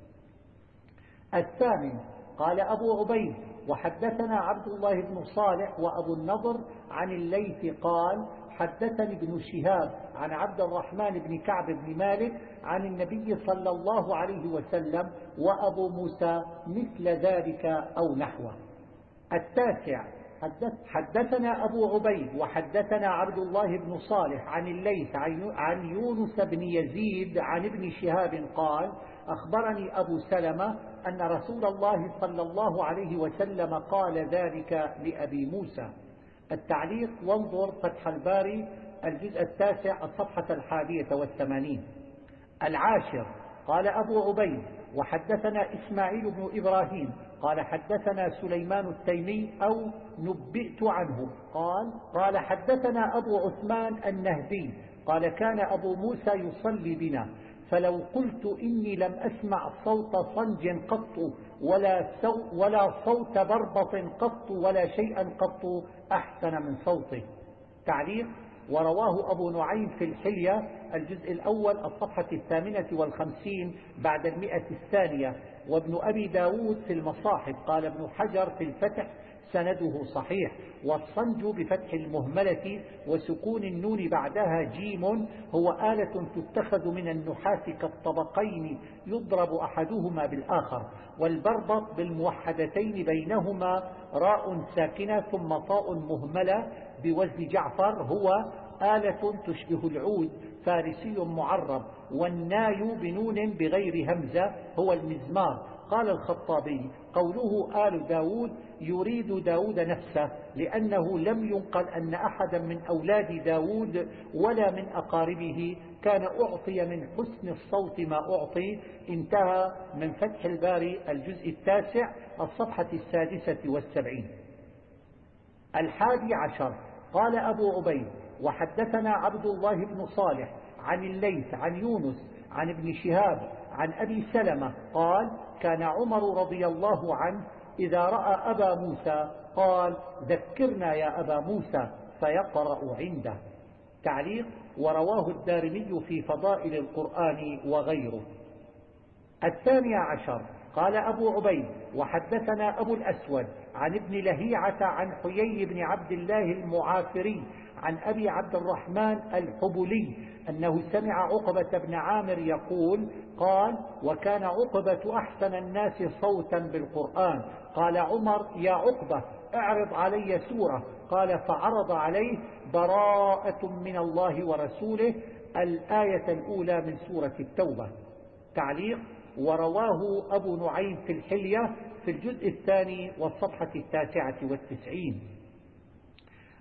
الثامن: قال أبو عبيد: وحدثنا عبد الله بن صالح وأبو النضر عن الليث قال: حدثني ابن شهاب عن عبد الرحمن بن كعب بن مالك عن النبي صلى الله عليه وسلم وأبو موسى مثل ذلك أو نحوه. التاسع: حدثنا أبو عبيد وحدثنا عبد الله بن صالح عن الليث عن يونس بن يزيد عن ابن شهاب قال: أخبرني أبو سلمة أن رسول الله صلى الله عليه وسلم قال ذلك لأبي موسى. التعليق: وانظر فتح الباري الجزء التاسع الصفحة الحادية والثمانين. العاشر: قال أبو عبيد: وحدثنا إسماعيل بن إبراهيم قال: حدثنا سليمان التيمي أو نبئت عنه قال: قال حدثنا أبو عثمان النهدي قال: كان أبو موسى يصلي بنا، فلو قلت إني لم أسمع صوت صنج قط ولا, ولا صوت بربط قط ولا شيئا قط أحسن من صوته. تعليق: ورواه أبو نعيم في الحلية الجزء الأول الصفحة الثامنة والخمسين بعد المئة الثانية، وابن أبي داود في المصاحف. قال ابن حجر في الفتح: سنده صحيح. والصنج بفتح المهملة وسكون النون بعدها جيم، هو آلة تتخذ من النحاس كالطبقين يضرب أحدهما بالآخر. والبربط بالموحدتين بينهما راء ساكنة ثم طاء مهملة بوزن جعفر، هو آلة تشبه العود فارسي معرب. والناي بنون بغير همزة هو المزمار. قال الخطابي: قوله آل داود يريد داود نفسه، لأنه لم ينقل أن أحدا من أولاد داود ولا من أقاربه كان أعطي من حسن الصوت ما أعطي. انتهى من فتح الباري الجزء التاسع الصفحة السادسة والسبعين. الحادي عشر: قال أبو عبيد: وحدثنا عبد الله بن صالح عن الليث عن يونس عن ابن شهاب عن أبي سلمة قال: كان عمر رضي الله عنه إذا رأى أبا موسى قال: ذكرنا يا أبا موسى، فيقرأ عنده. تعليق: ورواه الدارمي في فضائل القرآن وغيره. الثاني عشر: قال أبو عبيد: وحدثنا أبو الأسود عن ابن لهيعة عن حيي بن عبد الله المعافري عن أبي عبد الرحمن الحبلي أنه سمع عقبة بن عامر يقول: قال: وكان عقبة أحسن الناس صوتا بالقرآن. قال عمر: يا عقبة اعرض علي سورة. قال: فعرض عليه براءة من الله ورسوله، الآية الأولى من سورة التوبة. تعليق: ورواه أبو نعيم في الحلية في الجزء الثاني والصفحة التاسعة والتسعين.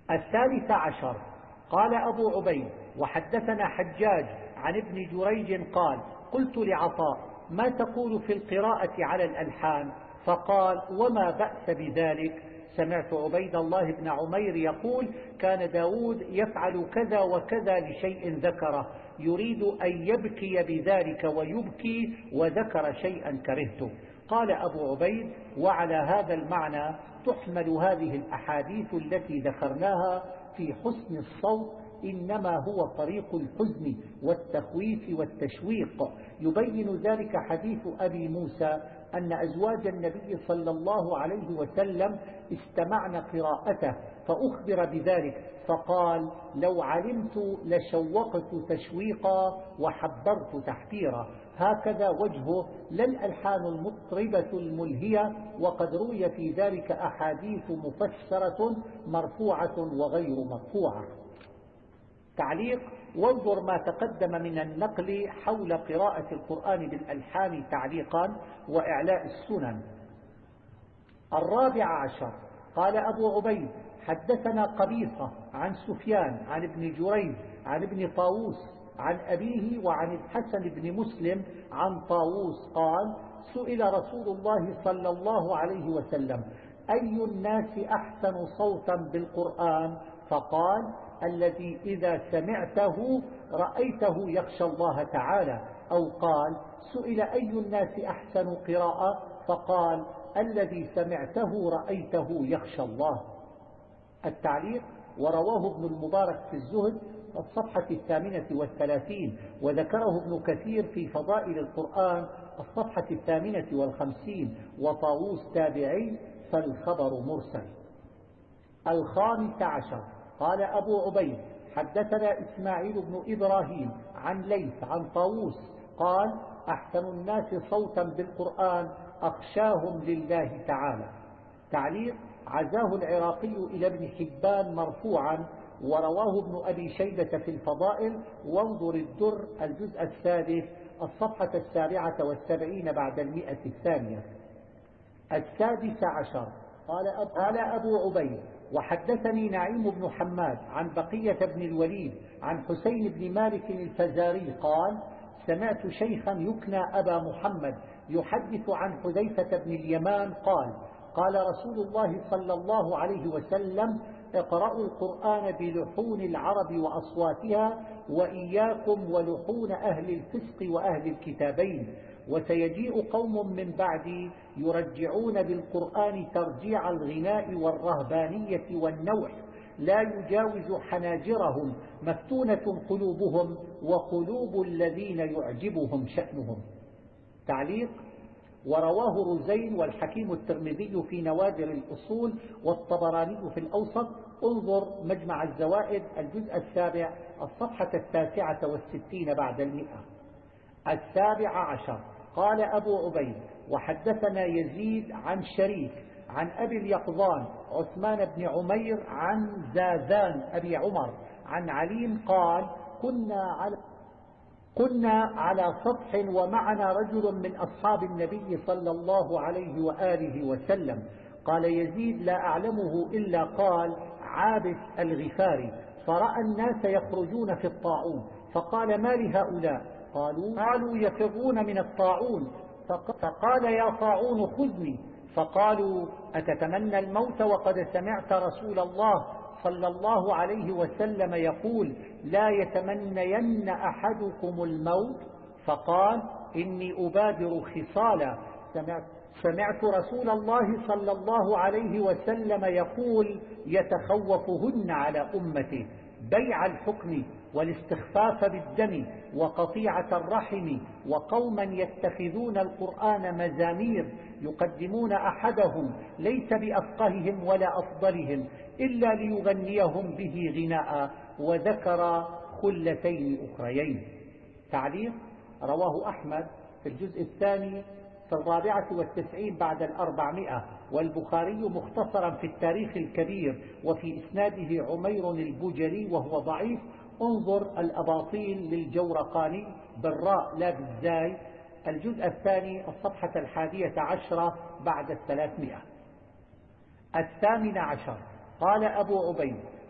الثالث عشر قال أبو عبيد وحدثنا حجاج عن ابن جريج قال قلت لعطاء ما تقول في القراءة على الألحان؟ فقال وما بأس بذلك؟ سمعت عبيد الله بن عمير يقول كان داود يفعل كذا وكذا لشيء ذكره يريد أن يبكي بذلك ويبكي وذكر شيئا كرهته. قال أبو عبيد وعلى هذا المعنى تحمل هذه الأحاديث التي ذكرناها في حسن الصوت، إنما هو طريق الحزن والتخويف والتشويق. يبين ذلك حديث أبي موسى أن أزواج النبي صلى الله عليه وسلم استمعن قراءته فأخبر بذلك فقال لو علمت لشوقت تشويقا وحبرت تحبيرا. هكذا وجهه لا الألحان المطربة الملهية، وقد روي في ذلك أحاديث مفسرة مرفوعة وغير مرفوعة. تعليق: وانظر ما تقدم من النقل حول قراءة القرآن بالألحان تعليقا وإعلاء السنن. الرابع عشر قال أبو عبيد حدثنا قبيصة عن سفيان عن ابن جريج عن ابن طاووس عن أبيه وعن الحسن بن مسلم عن طاووس قال سئل رسول الله صلى الله عليه وسلم أي الناس أحسن صوتا بالقرآن؟ فقال الذي إذا سمعته رأيته يخشى الله تعالى. أو قال سئل أي الناس أحسن قراءة؟ فقال الذي سمعته رأيته يخشى الله. التعليق: ورواه ابن المبارك في الزهد الصفحة الثامنة والثلاثين، وذكره ابن كثير في فضائل القرآن الصفحة الثامنة والخمسين، وطاووس تابعي فالخبر مرسل. الخامس عشر قال أبو عبيد حدثنا إسماعيل بن إبراهيم عن ليث عن طاووس قال أحسن الناس صوتا بالقرآن أخشاهم لله تعالى. تعليق: عزاه العراقي إلى ابن حبان مرفوعا، ورواه ابن أبي شيبة في الفضائل، وانظر الدر الجزء السادس الصفحة السابعة والسبعين بعد المئة الثانية. السادس عشر قال أبو, قال أبو عبيد وحدثني نعيم بن حماد عن بقية بن الوليد عن حسين بن مالك الفزاري قال سمعت شيخا يكنى أبا محمد يحدث عن حذيفة بن اليمان قال قال رسول الله صلى الله عليه وسلم اقرأوا القرآن بلحون العرب وأصواتها وإياكم ولحون أهل الفسق وأهل الكتابين، وسيجيء قوم من بعدي يرجعون بالقرآن ترجيع الغناء والرهبانية والنوح لا يجاوز حناجرهم مفتونة قلوبهم وقلوب الذين يعجبهم شأنهم. تعليق: ورواه رزين والحكيم الترمذي في نوادر الأصول والطبراني في الأوسط، انظر مجمع الزوائد الجزء السابع الصفحة التاسعة والستين بعد المئة. السابع عشر قال أبو عبيد وحدثنا يزيد عن شريك عن أبي اليقظان عثمان بن عمير عن زازان أبي عمر عن عليم قال كنا على كنا على سطح ومعنا رجل من أصحاب النبي صلى الله عليه وآله وسلم. قال يزيد لا أعلمه إلا قال عابس الغفاري، فرأى الناس يخرجون في الطاعون فقال ما لهؤلاء؟ قالوا, قالوا يفرون من الطاعون. فقال يا طاعون خذني. فقالوا أتتمنى الموت وقد سمعت رسول الله صلى الله عليه وسلم يقول لا يتمنين أحدكم الموت؟ فقال إني أبادر خصالا سمعت, سمعت رسول الله صلى الله عليه وسلم يقول يتخوفهن على أمته بيع الحكم والاستخفاف بالدم وقطيعة الرحم، وقوما يتخذون القرآن مزامير يقدمون أحدهم ليس بأفقههم ولا أفضلهم إلا ليغنيهم به غناء، وذكر خلتين أخريين. تعليق: رواه أحمد في الجزء الثاني في الرابعة والتسعين بعد الأربعمائة، والبخاري مختصرا في التاريخ الكبير وفي إسناده عمير البجلي وهو ضعيف، انظر الأباطيل للجورقاني بالراء لا بالزاي الجزء الثاني الصفحة الحادية عشرة بعد الثلاثمائة. الثامن عشر قال أبو عبيد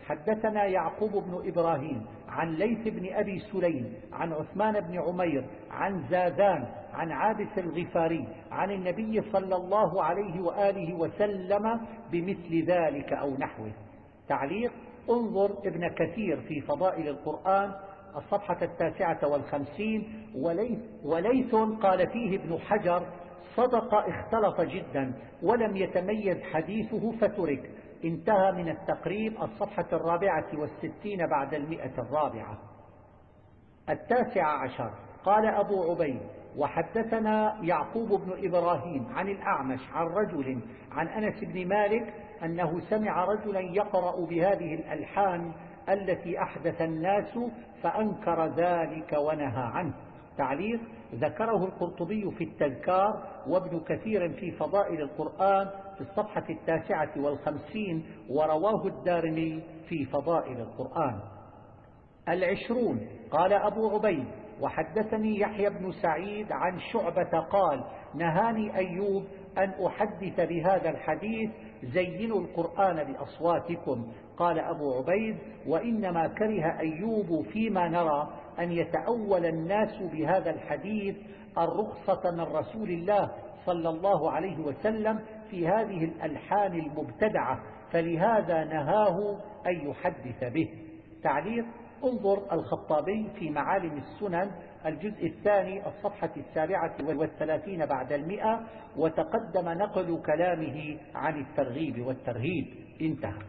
حدثنا يعقوب بن إبراهيم عن ليث بن أبي سليم عن عثمان بن عمير عن زادان عن عابس الغفاري عن النبي صلى الله عليه وآله وسلم بمثل ذلك أو نحوه. تعليق: انظر ابن كثير في فضائل القرآن الصفحة التاسعة والخمسين. وليث, وليث قال فيه ابن حجر: صدق اختلط جدا ولم يتميز حديثه فترك. انتهى من التقريب الصفحة الرابعة والستين بعد المئة الرابعة. التاسع عشر: قال أبو عبيد: وحدثنا يعقوب بن إبراهيم عن الأعمش عن رجل عن أنس بن مالك أنه سمع رجلا يقرأ بهذه الألحان التي أحدث الناس فأنكر ذلك ونهى عنه. تعليق: ذكره القرطبي في التذكار وابن كثير في فضائل القرآن في الصفحة التاسعة والخمسين، ورواه الدارمي في فضائل القرآن. العشرون: قال أبو عبيد: وحدثني يحيى بن سعيد عن شعبة قال: نهاني أيوب أن أحدث بهذا الحديث: زينوا القرآن بأصواتكم. قال أبو عبيد: وإنما كره أيوب فيما نرى أن يتأول الناس بهذا الحديث الرخصة من رسول الله صلى الله عليه وسلم في هذه الألحان المبتدعة، فلهذا نهاه أن يحدث به. تعليق: انظر الخطابي في معالم السنن الجزء الثاني الصفحة السابعة والثلاثين بعد المئة، وتقدم نقل كلامه عن الترغيب والترهيب. انتهى.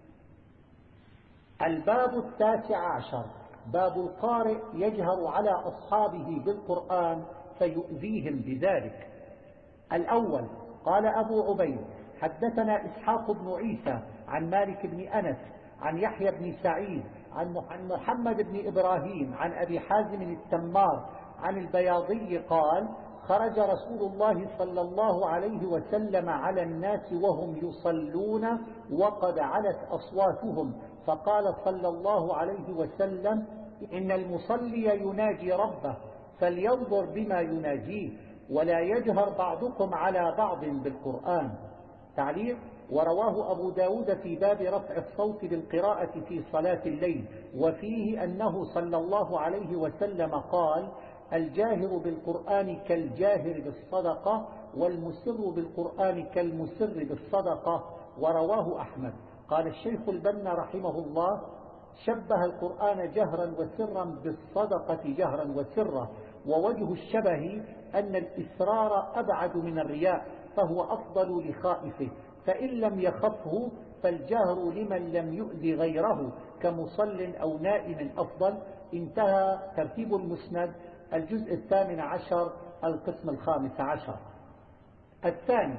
الباب التاسع عشر: باب القارئ يجهر على أصحابه بالقرآن فيؤذيهم بذلك. الأول: قال أبو عبيد: حدثنا إسحاق بن عيسى عن مالك بن أنس عن يحيى بن سعيد عن محمد بن إبراهيم عن أبي حازم التمار عن البياضي قال: خرج رسول الله صلى الله عليه وسلم على الناس وهم يصلون وقد علت أصواتهم، فقال صلى الله عليه وسلم: إن المصلي يناجي ربه فلينظر بما يناجيه، ولا يجهر بعضكم على بعض بالقرآن. تعليق: ورواه أبو داود في باب رفع الصوت بالقراءة في صلاة الليل، وفيه أنه صلى الله عليه وسلم قال: الجاهر بالقرآن كالجاهر بالصدقة، والمسر بالقرآن كالمسر بالصدقة. ورواه أحمد. قال الشيخ البنا رحمه الله: شبه القرآن جهرا وسرا بالصدقة جهرا وسرا، ووجه الشبه أن الإسرار أبعد من الرياء، فهو أفضل لخائفه، فإن لم يخفه فالجهر لمن لم يؤذي غيره كمصل أو نائم أفضل. انتهى. ترتيب المسند الجزء الثامن عشر القسم الخامس عشر. الثاني: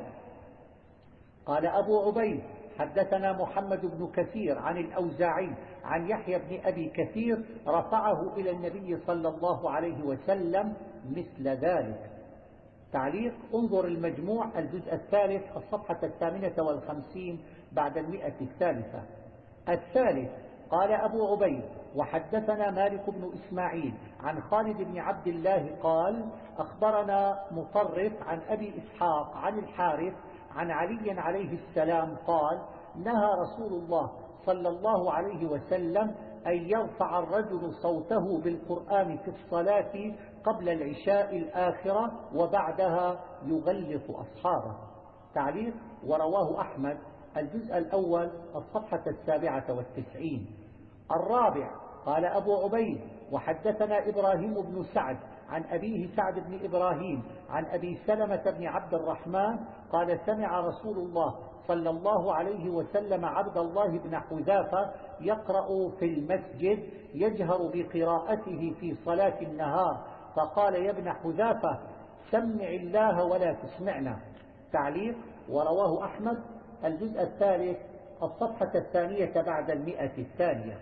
قال أبو عبيد: حدثنا محمد بن كثير عن الأوزاعي عن يحيى بن أبي كثير رفعه إلى النبي صلى الله عليه وسلم مثل ذلك. تعليق: انظر المجموع الجزء الثالث الصفحة الثامنة والخمسين بعد المئة الثالثة. الثالث: قال أبو عبيد: وحدثنا مالك بن إسماعيل عن خالد بن عبد الله قال: أخبرنا مطرف عن أبي إسحاق عن الحارث عن علي عليه السلام قال: نهى رسول الله صلى الله عليه وسلم أن يرفع الرجل صوته بالقرآن في الصلاة قبل العشاء الآخرة وبعدها يغلط أصحابه. تعليق: ورواه أحمد الجزء الأول الصفحة السابعة والتسعين. الرابع: قال أبو عبيد: وحدثنا إبراهيم بن سعد عن أبيه سعد بن إبراهيم عن أبي سلمة بن عبد الرحمن قال: سمع رسول الله صلى الله عليه وسلم عبد الله بن حذافة يقرأ في المسجد يجهر بقراءته في صلاة النهار، فقال: يا ابن حذافة سمع الله ولا تسمعنا. تعليق: ورواه أحمد الجزء الثالث الصفحة الثانية بعد المئة الثانية.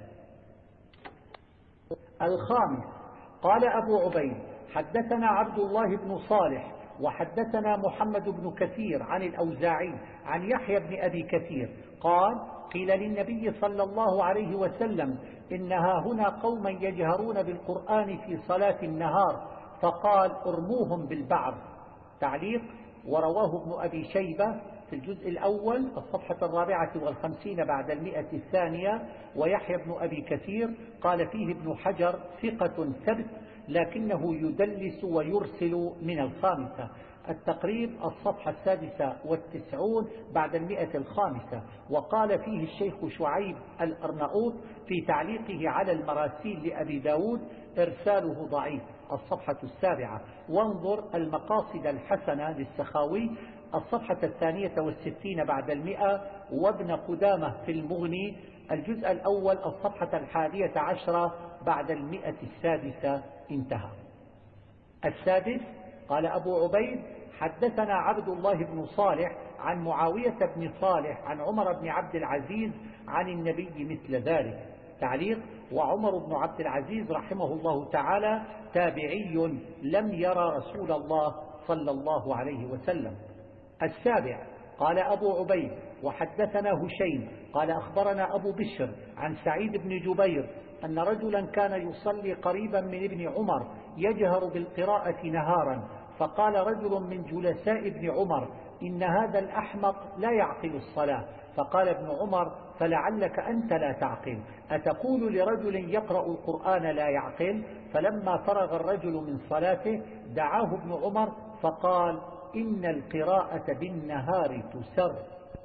الخامس: قال أبو عبيد: حدثنا عبد الله بن صالح وحدثنا محمد بن كثير عن الأوزاعي عن يحيى بن أبي كثير قال: قيل للنبي صلى الله عليه وسلم: إنها هنا قوما يجهرون بالقرآن في صلاة النهار، فقال: ارموهم بالبعض. تعليق: ورواه ابن أبي شيبة في في الجزء الأول الصفحة الرابعة والخمسين بعد المئة الثانية. ويحيى بن أبي كثير قال فيه ابن حجر ثقة ثبت لكنه يدلس ويرسل من الخامسة. التقريب الصفحة السادسة والتسعون بعد المئة الخامسة. وقال فيه الشيخ شعيب الأرناؤوط في تعليقه على المراسيل لأبي داود إرساله ضعيف، الصفحة السابعة. وانظر المقاصد الحسنة للسخاوي الصفحة الثانية والستين بعد المئة. وابن قدامة في المغني الجزء الأول الصفحة الحادية عشرة بعد المئة السادسة. انتهى. السادس قال أبو عبيد حدثنا عبد الله بن صالح عن معاوية بن صالح عن عمر بن عبد العزيز عن النبي مثل ذلك. تعليق: وعمر بن عبد العزيز رحمه الله تعالى تابعي لم يرى رسول الله صلى الله عليه وسلم. السابع قال أبو عبيد وحدثنا هشيم قال أخبرنا أبو بشر عن سعيد بن جبير أن رجلا كان يصلي قريبا من ابن عمر يجهر بالقراءة نهارا، فقال رجل من جلساء ابن عمر: إن هذا الأحمق لا يعقل الصلاة. فقال ابن عمر: فلعلك أنت لا تعقل، أتقول لرجل يقرأ القرآن لا يعقل؟ فلما فرغ الرجل من صلاته دعاه ابن عمر فقال: إن القراءة بالنهار تسر.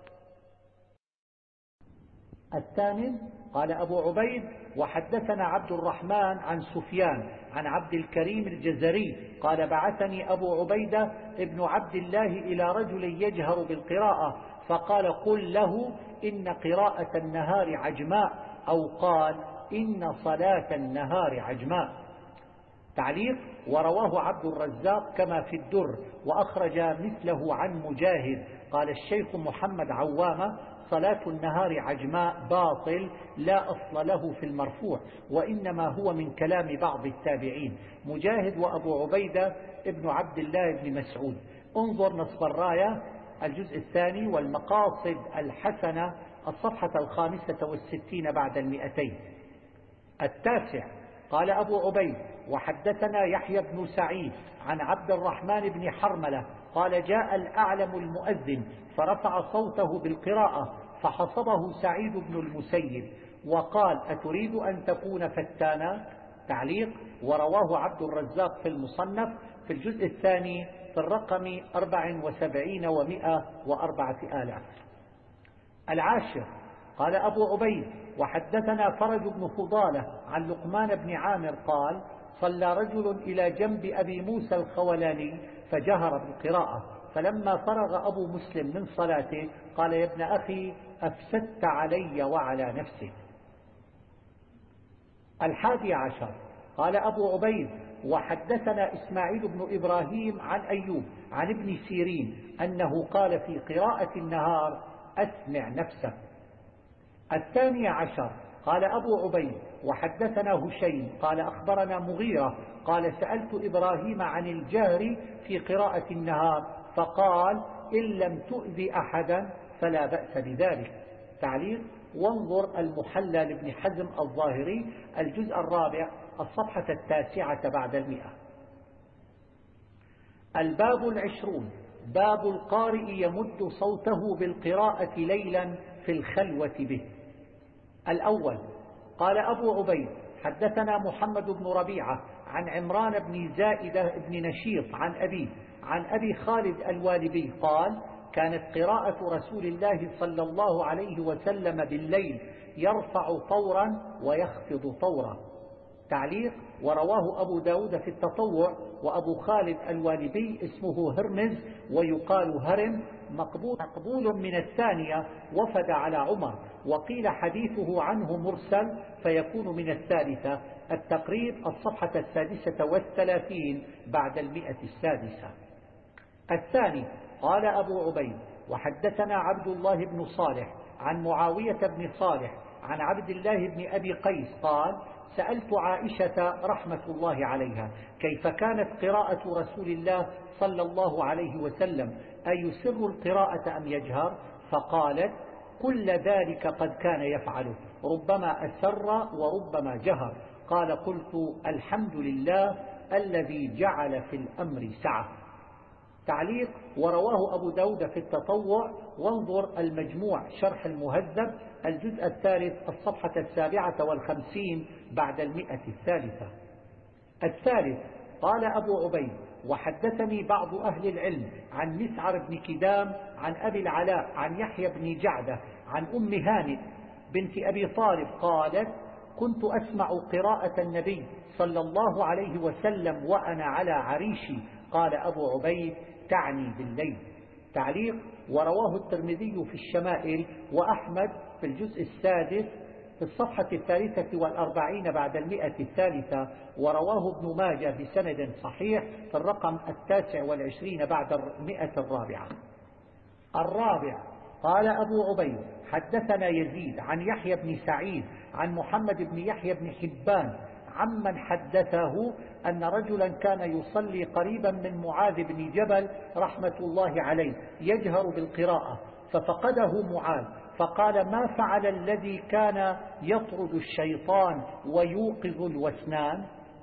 الثامن قال أبو عبيد وحدثنا عبد الرحمن عن سفيان عن عبد الكريم الجزري قال بعثني أبو عبيدة ابن عبد الله إلى رجل يجهر بالقراءة فقال: قل له إن قراءة النهار عجماء، أو قال: إن صلاة النهار عجماء. تعليق: ورواه عبد الرزاق كما في الدر، وأخرج مثله عن مجاهد. قال الشيخ محمد عوامة: صلاة النهار عجماء باطل لا أصل له في المرفوع، وإنما هو من كلام بعض التابعين. مجاهد وأبو عبيدة ابن عبد الله بن مسعود. انظر نصب الراية الجزء الثاني والمقاصد الحسنة الصفحة الخامسة والستين بعد المئتين. التاسع قال أبو عبيد وحدثنا يحيى بن سعيد عن عبد الرحمن بن حرملة قال: جاء الأعلم المؤذن فرفع صوته بالقراءة فحصبه سعيد بن المسيب وقال: أتريد أن تكون فتانا؟ تعليق: ورواه عبد الرزاق في المصنف في الجزء الثاني في الرقم أربع وسبعين ومئة وأربعة آلاف. العاشر قال أبو عبيد وحدثنا فرج بن فضالة عن لقمان بن عامر قال: صلى رجل إلى جنب أبي موسى الخولاني فجهر بالقراءة، فلما فرغ أبو مسلم من صلاته قال: يا ابن أخي أفسدت علي وعلى نفسك. الحادي عشر قال أبو عبيد وحدثنا إسماعيل بن إبراهيم عن أيوب عن ابن سيرين أنه قال في قراءة النهار: أسمع نفسك. الثاني عشر قال أبو عبيد وحدثنا هشيم قال أخبرنا مغيرة قال: سألت إبراهيم عن الجهر في قراءة النهار فقال: إن لم تؤذي أحدا فلا بأس بذلك. تعليق: وانظر المحلى لابن حزم الظاهري الجزء الرابع الصفحة التاسعة بعد المئة. الباب العشرون باب القارئ يمد صوته بالقراءة ليلا في الخلوة به. الأول قال أبو عبيد حدثنا محمد بن ربيعة عن عمران بن زائدة بن نشيط عن أبيه عن أبي خالد الوالبي قال: كانت قراءة رسول الله صلى الله عليه وسلم بالليل يرفع طورا ويخفض طورا. تعليق: ورواه أبو داود في التطوع، وأبو خالد الوالبي اسمه هرمز ويقال هرم، مقبول, مقبول من الثانية وفد على عمر، وقيل حديثه عنه مرسل فيكون من الثالثة. التقريب الصفحة السادسة والثلاثين بعد المئة السادسة. الثاني قال أبو عبيد وحدثنا عبد الله بن صالح عن معاوية بن صالح عن عبد الله بن أبي قيس قال: سألت عائشة رحمة الله عليها كيف كانت قراءة رسول الله صلى الله عليه وسلم، أيسر القراءة أم يجهر؟ فقالت: كل ذلك قد كان يفعله، ربما أسر وربما جهر. قال: قلت: الحمد لله الذي جعل في الأمر سعة. تعليق: ورواه أبو داود في التطوع، وانظر المجموع شرح المهذب الجزء الثالث الصفحة السابعة والخمسين بعد المئة الثالثة. الثالث: قال أبو عبيد: وحدثني بعض أهل العلم عن مسعر بن كدام عن أبي العلاء عن يحيى بن جعدة عن أم هانئ بنت أبي طالب قالت: كنت أسمع قراءة النبي صلى الله عليه وسلم وأنا على عريشي. قال أبو عبيد: تعني بالليل. تعليق: ورواه الترمذي في الشمائل وأحمد في الجزء السادس في الصفحة الثالثة والأربعين بعد المئة الثالثة، ورواه ابن ماجه بسند صحيح في الرقم التاسع والعشرين بعد المئة الرابعة. الرابع: قال أبو عبيد: حدثنا يزيد عن يحيى بن سعيد عن محمد بن يحيى بن حبان عمن حدثه أن رجلا كان يصلي قريبا من معاذ بن جبل رحمة الله عليه يجهر بالقراءة، ففقده معاذ فقال: ما فعل الذي كان يطرد الشيطان ويوقظ الوسنان؟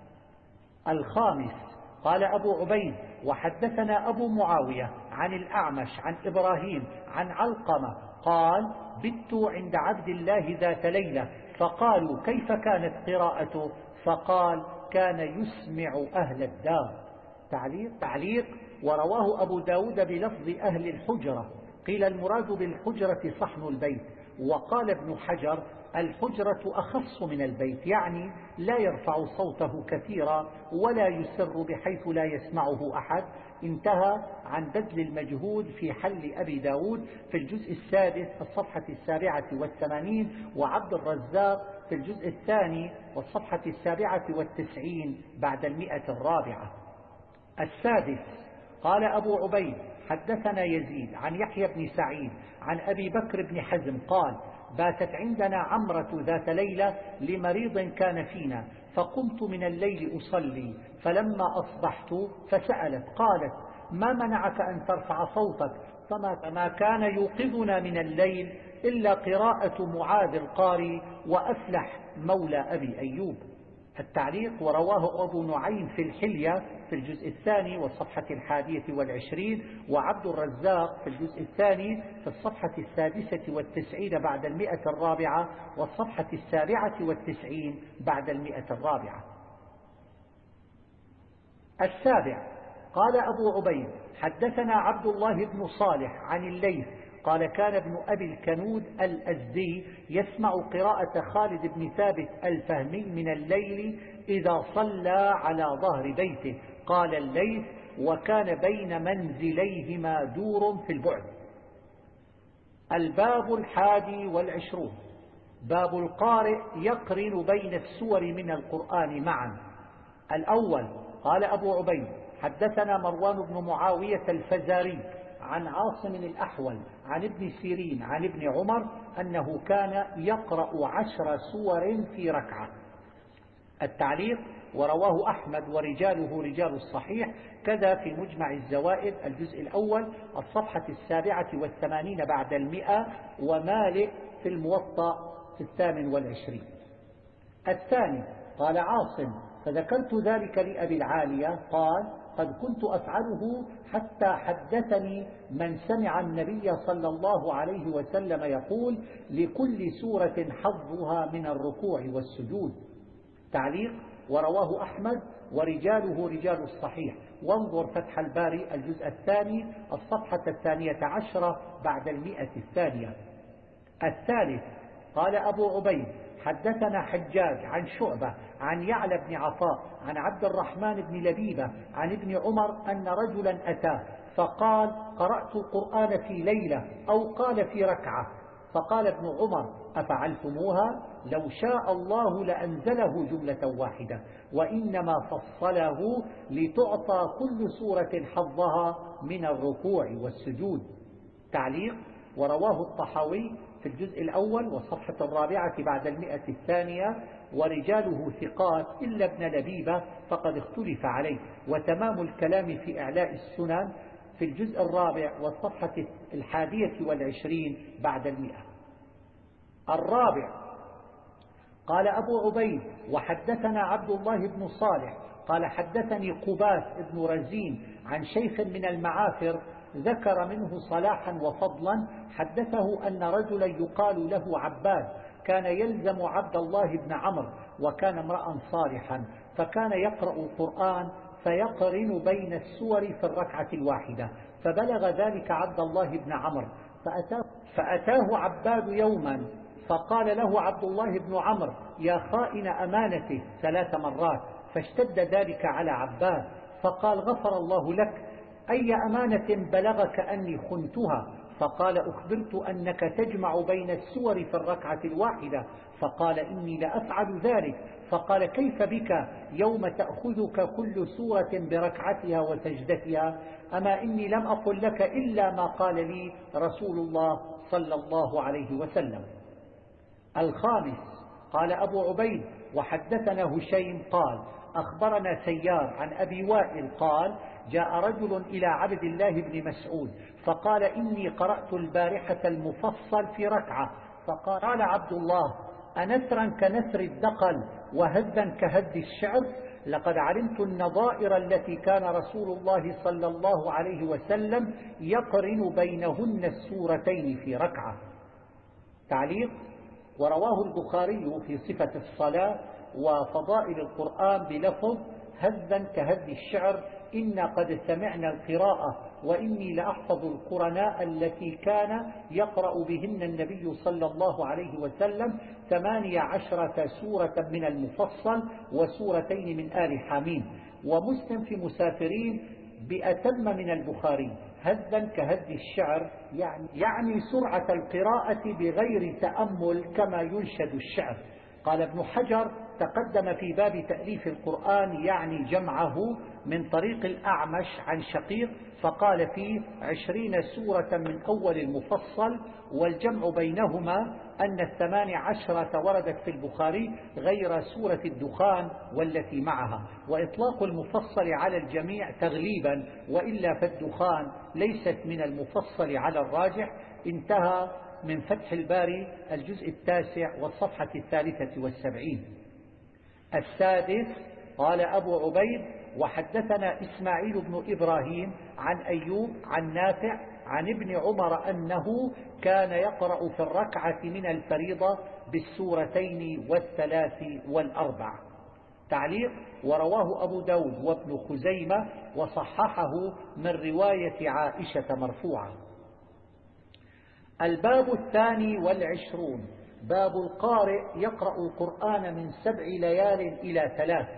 الخامس: قال أبو عبيد: وحدثنا أبو معاوية عن الأعمش عن إبراهيم عن علقمة قال: بت عند عبد الله ذات ليلة فقالوا: كيف كانت قراءته؟ فقال: كان يسمع أهل الدار. تعليق: تعليق: ورواه أبو داود بلفظ أهل الحجرة، قيل المراد بالحجرة صحن البيت، وقال ابن حجر: الحجرة أخص من البيت، يعني لا يرفع صوته كثيرا ولا يسر بحيث لا يسمعه أحد. انتهى عن بذل المجهود في حل أبي داود في الجزء السادس الصفحة السابعة والثمانين، وعبد الرزاق في الجزء الثاني والصفحة السابعة والتسعين بعد المئة الرابعة. السادس: قال أبو عبيد: حدثنا يزيد عن يحيى بن سعيد عن أبي بكر بن حزم قال: باتت عندنا عمرة ذات ليلة لمريض كان فينا، فقمت من الليل أصلي، فلما أصبحت فسألت قالت: ما منعك أن ترفع صوتك؟ فما كان يوقظنا من الليل إلا قراءة معاذ القاري وأفلح مولى أبي أيوب. التعليق: ورواه أبو نعيم في الحلية في الجزء الثاني والصفحة الحادية والعشرين، وعبد الرزاق في الجزء الثاني في الصفحة السادسة والتسعين بعد المئة الرابعة والصفحة السابعة والتسعين بعد المئة الرابعة. السابع: قال أبو عبيد: حدثنا عبد الله بن صالح عن الليث قال: كان ابن أبي الكنود الأزدي يسمع قراءة خالد بن ثابت الفهمي من الليل إذا صلى على ظهر بيته. قال الليث: وكان بين منزليهما دور في البعد. الباب الحادي والعشرون: باب القارئ يقرن بين السور من القرآن معا. الأول: قال أبو عبيد: حدثنا مروان بن معاوية الفزاري عن عاصم الأحول عن ابن سيرين عن ابن عمر أنه كان يقرأ عشر سور في ركعة. التعليق: ورواه أحمد ورجاله رجال الصحيح، كذا في مجمع الزوائد الجزء الأول الصفحة السابعة والثمانين بعد المئة، ومالك في الموطأ في الثامن والعشرين. الثاني: قال عاصم: فذكرت ذلك لأبي العالية قال: قد كنت أفعله حتى حدثني من سمع النبي صلى الله عليه وسلم يقول: لكل سورة حظها من الركوع والسجود. تعليق: ورواه أحمد ورجاله رجال الصحيح، وانظر فتح الباري الجزء الثاني الصفحة الثانية عشرة بعد المئة الثانية. الثالث: قال أبو عبيد: حدثنا حجاج عن شعبة عن يعلى بن عطاء عن عبد الرحمن بن لبيبة عن ابن عمر أن رجلا أتاه فقال: قرأت القرآن في ليلة، أو قال في ركعة. فقال ابن عمر: أفعلتموها؟ لو شاء الله لأنزله جملة واحدة، وإنما فصله لتعطى كل سورة حظها من الركوع والسجود. تعليق: ورواه الطحاوي في الجزء الأول والصفحة الرابعة بعد المئة الثانية، ورجاله ثقات إلا ابن لبيبة فقد اختلف عليه. وتمام الكلام في إعلاء السنن في الجزء الرابع والصفحة الحادية والعشرين بعد المئة. الرابع: قال أبو عبيد وحدثنا عبد الله بن صالح قال حدثني قباس بن رزين عن شيخ من المعافر ذكر منه صلاحا وفضلا، حدثه أن رجلا يقال له عباد كان يلزم عبد الله بن عمرو وكان امرأ صالحا، فكان يقرأ القرآن فيقرن بين السور في الركعة الواحدة، فبلغ ذلك عبد الله بن عمرو فأتاه, فأتاه عباد يوما فقال له عبد الله بن عمرو يا خائن أمانته ثلاث مرات، فاشتد ذلك على عباد فقال غفر الله لك، أي أمانة بلغك أني خنتها؟ فقال أخبرت أنك تجمع بين السور في الركعة الواحدة، فقال إني لأفعل ذلك، فقال كيف بك يوم تأخذك كل سورة بركعتها وسجدتها؟ أما إني لم أقل لك إلا ما قال لي رسول الله صلى الله عليه وسلم. الخامس قال أبو عبيد وحدثنا هشيم قال أخبرنا سيار عن أبي وائل قال جاء رجل إلى عبد الله بن مسعود فقال إني قرأت البارحة المفصل في ركعة، فقال عبد الله أنثرا كنثر الدقل وهدا كهد الشعر؟ لقد علمت النظائر التي كان رسول الله صلى الله عليه وسلم يقرن بينهن السورتين في ركعة. تعليق: ورواه البخاري في صفة الصلاة وفضائل القرآن بلفظ هدا كهد الشعر إنا قد سمعنا القراءة وإني لأحفظ القرناء التي كان يقرأ بهن النبي صلى الله عليه وسلم ثمانية عشرة سورة من المفصل وسورتين من آل حميم. ومسلم في مسافرين بأتم من البخاري هدا كهد الشعر يعني, يعني سرعة القراءة بغير تأمل كما ينشد الشعر. قال ابن حجر تقدم في باب تأليف القرآن يعني جمعه من طريق الأعمش عن شقيق فقال فيه عشرين سورة من أول المفصل، والجمع بينهما أن الثمان عشرة وردت في البخاري غير سورة الدخان والتي معها، وإطلاق المفصل على الجميع تغليبا، وإلا فالدخان ليست من المفصل على الراجح. انتهى من فتح الباري الجزء التاسع والصفحة الثالثة والسبعين. السادس قال أبو عبيد وحدثنا إسماعيل بن إبراهيم عن أيوب عن نافع عن ابن عمر أنه كان يقرأ في الركعة من الفريضة بالسورتين والثلاث والأربع. تعليق: ورواه أبو داود وابن خزيمة وصححه من رواية عائشة مرفوعة. الباب الثاني والعشرون باب القارئ يقرأ القرآن من سبع ليال إلى ثلاث.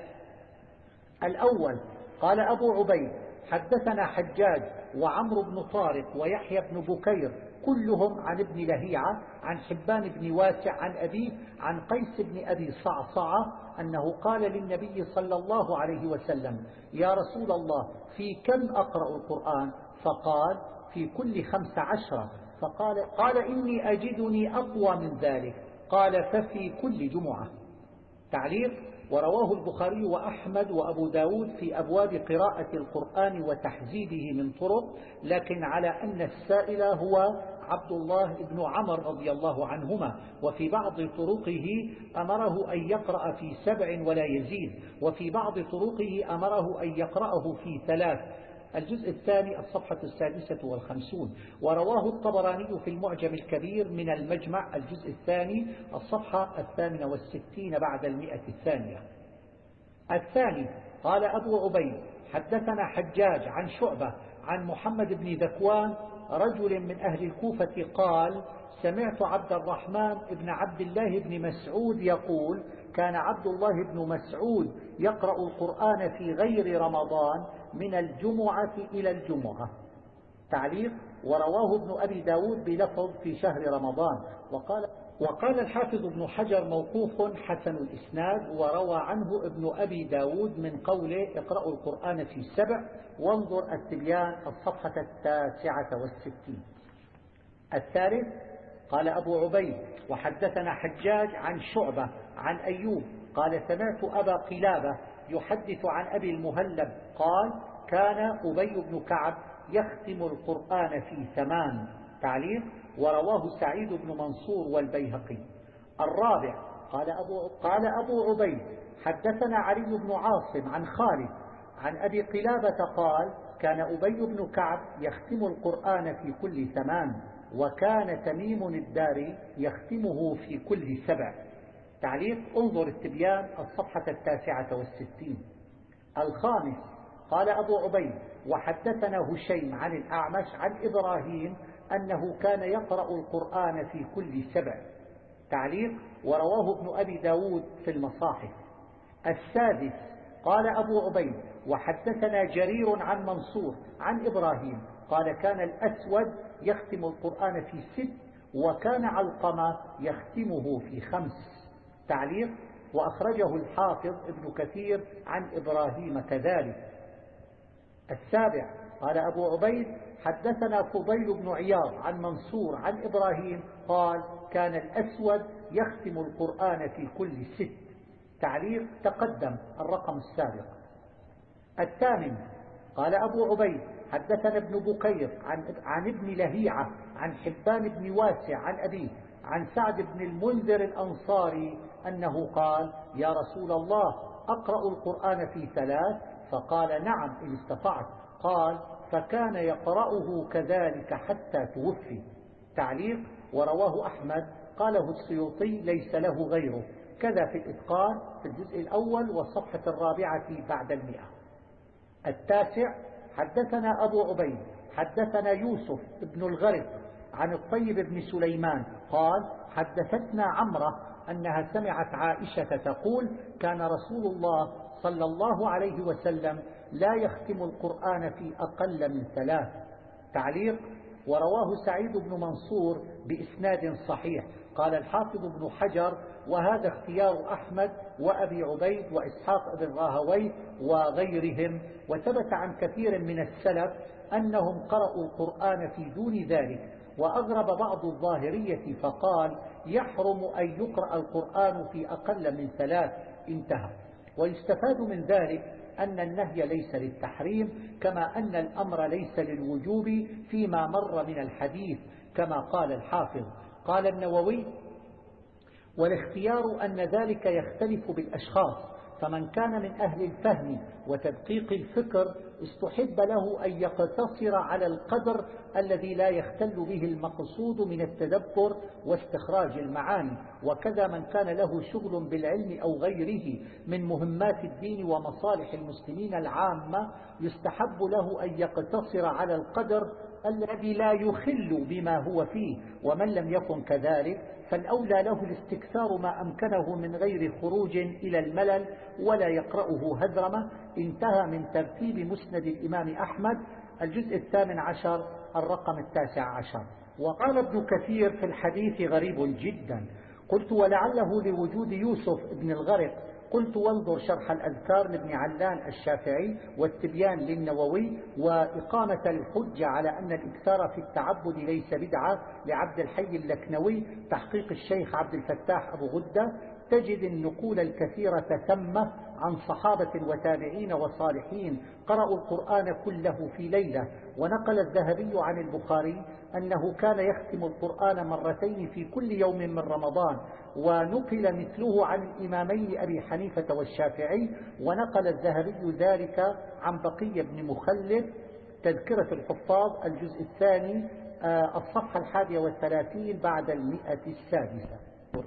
الأول قال أبو عبيد حدثنا حجاج وعمرو بن طارق ويحيى بن بكير كلهم عن ابن لهيعة عن حبان بن واسع عن أبيه عن قيس بن أبي صعصعة أنه قال للنبي صلى الله عليه وسلم يا رسول الله في كم أقرأ القرآن؟ فقال في كل خمس عشرة. فقال قال إني أجدني أقوى من ذلك. قال ففي كل جمعة. تعليق: ورواه البخاري وأحمد وأبو داود في أبواب قراءة القرآن وتحزيبه من طرق، لكن على أن السائل هو عبد الله بن عمر رضي الله عنهما، وفي بعض طرقه أمره أن يقرأ في سبع ولا يزيد، وفي بعض طرقه أمره أن يقرأه في ثلاث. الجزء الثاني الصفحة السادسة والخمسون. ورواه الطبراني في المعجم الكبير من المجمع الجزء الثاني الصفحة الثامنة والستين بعد المئة الثانية. الثاني قال أبو عبيد حدثنا حجاج عن شعبة عن محمد بن ذكوان رجل من أهل الكوفة قال سمعت عبد الرحمن بن عبد الله بن مسعود يقول كان عبد الله بن مسعود يقرأ القرآن في غير رمضان من الجمعة إلى الجمعة. تعليق: ورواه ابن أبي داود بلفظ في شهر رمضان. وقال, وقال الحافظ ابن حجر موقوف حسن الإسناد، وروى عنه ابن أبي داود من قوله اقرأوا القرآن في سبع، وانظر التبيان الصفحة التاسعة والستين. الثالث قال أبو عبيد وحدثنا حجاج عن شعبة عن أيوب قال سمعت أبا قلابة يحدث عن أبي المهلب قال كان أبي بن كعب يختم القرآن في ثمان. تعليق: ورواه سعيد بن منصور والبيهقي. الرابع قال أبو, قال أبو عبيد حدثنا علي بن عاصم عن خالد عن أبي قلابة قال كان أبي بن كعب يختم القرآن في كل ثمان، وكان تميم الداري يختمه في كل سبع. تعليق انظر التبيان الصفحة التاسعة والستين. الخامس قال أبو عبيد وحدثنا هشيم عن الأعمش عن إبراهيم أنه كان يقرأ القرآن في كل سبع. تعليق ورواه ابن أبي داود في المصاحف. السادس قال أبو عبيد وحدثنا جرير عن منصور عن إبراهيم قال كان الأسود يختم القرآن في ست، وكان علقمة يختمه في خمس. تعليق وأخرجه الحافظ ابن كثير عن إبراهيم كذلك. السابع قال أبو عبيد حدثنا فضيل بن عياض عن منصور عن إبراهيم قال كان الأسود يختم القرآن في كل ست. تعليق تقدم الرقم السابق. الثامن قال أبو عبيد حدثنا ابن بكير عن, عن ابن لهيعة عن حبان بن واسع عن أبيه عن سعد بن المنذر الأنصاري أنه قال يا رسول الله أقرأ القرآن في ثلاث؟ فقال نعم إن استطعت. قال فكان يقرأه كذلك حتى توفي. تعليق ورواه أحمد قاله السيوطي ليس له غيره، كذا في الإتقان في الجزء الأول والصفحة الرابعة بعد المئة. التاسع حدثنا أبو عبيد حدثنا يوسف بن الغرق عن الطيب بن سليمان قال حدثتنا عمرة أنها سمعت عائشة تقول كان رسول الله صلى الله عليه وسلم لا يختم القرآن في أقل من ثلاث. تعليق ورواه سعيد بن منصور بإسناد صحيح. قال الحافظ بن حجر وهذا اختيار أحمد وأبي عبيد وإسحاق بن راهويه وغيرهم، وثبت عن كثير من السلف أنهم قرأوا القرآن في دون ذلك. وأغرب بعض الظاهرية فقال يحرم أن يقرأ القرآن في أقل من ثلاث. انتهى. ويستفاد من ذلك أن النهي ليس للتحريم، كما أن الأمر ليس للوجوب فيما مر من الحديث كما قال الحافظ. قال النووي والاختيار أن ذلك يختلف بالأشخاص، فمن كان من أهل الفهم وتدقيق الفكر استحب له أن يقتصر على القدر الذي لا يختل به المقصود من التدبر واستخراج المعاني، وكذا من كان له شغل بالعلم أو غيره من مهمات الدين ومصالح المسلمين العامة يستحب له أن يقتصر على القدر الذي لا يخل بما هو فيه، ومن لم يكن كذلك فالأولى له الاستكثار ما أمكنه من غير خروج إلى الملل ولا يقرأه هذرمة. انتهى من ترتيب مسند الإمام أحمد الجزء الثامن عشر الرقم التاسع عشر. وقال ابن كثير في الحديث غريب جدا. قلت ولعله لوجود يوسف بن الغرق. قلت وانظر شرح الأذكار لابن علان الشافعي والتبيان للنووي وإقامة الحجة على أن الإكثار في التعبد ليس بدعة لعبد الحي اللكنوي تحقيق الشيخ عبد الفتاح أبو غدة. تجد النقول الكثيرة ثم عن صحابة وتابعين وصالحين قرأوا القرآن كله في ليلة. ونقل الذهبي عن البخاري أنه كان يختم القرآن مرتين في كل يوم من رمضان، ونقل مثله عن الإمامين أبي حنيفة والشافعي. ونقل الذهبي ذلك عن بقي بن مخلف تذكرة الحفاظ الجزء الثاني الصفحة الحادية والثلاثين بعد المئة السادسة.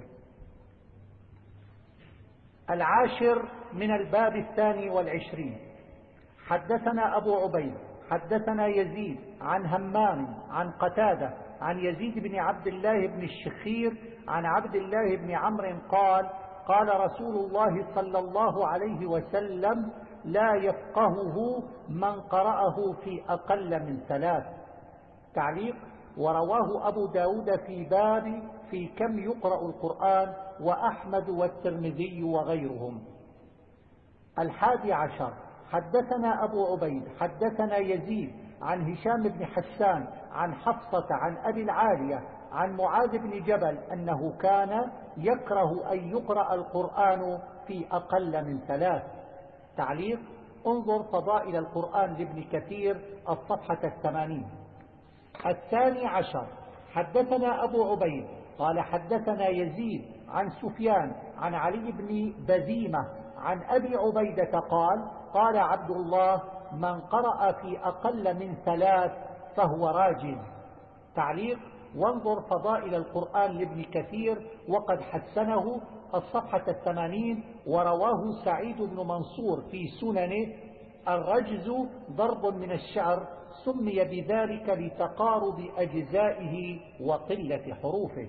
العاشر من الباب الثاني والعشرين. حدثنا أبو عبيد حدثنا يزيد عن همام عن قتادة عن يزيد بن عبد الله بن الشخير عن عبد الله بن عمرو قال قال رسول الله صلى الله عليه وسلم لا يفقهه من قرأه في أقل من ثلاث. تعليق ورواه أبو داود في باب في كم يقرأ القرآن وأحمد والترمذي وغيرهم. الحادي عشر حدثنا أبو عبيد حدثنا يزيد عن هشام بن حسان عن حفصة عن أبي العالية عن معاذ بن جبل أنه كان يكره أن يقرأ القرآن في أقل من ثلاث. تعليق انظر فضائل القرآن لابن كثير الصفحة الثمانين. الثاني عشر حدثنا أبو عبيد قال حدثنا يزيد عن سفيان عن علي بن بزيمة عن أبي عبيدة قال قال عبد الله من قرأ في أقل من ثلاث فهو راجل. تعليق: وانظر فضائل القرآن لابن كثير وقد حسنه الصفحة الثمانين. ورواه سعيد بن منصور في سننه: الرجز ضرب من الشعر سمي بذلك لتقارب أجزائه وقلة حروفه.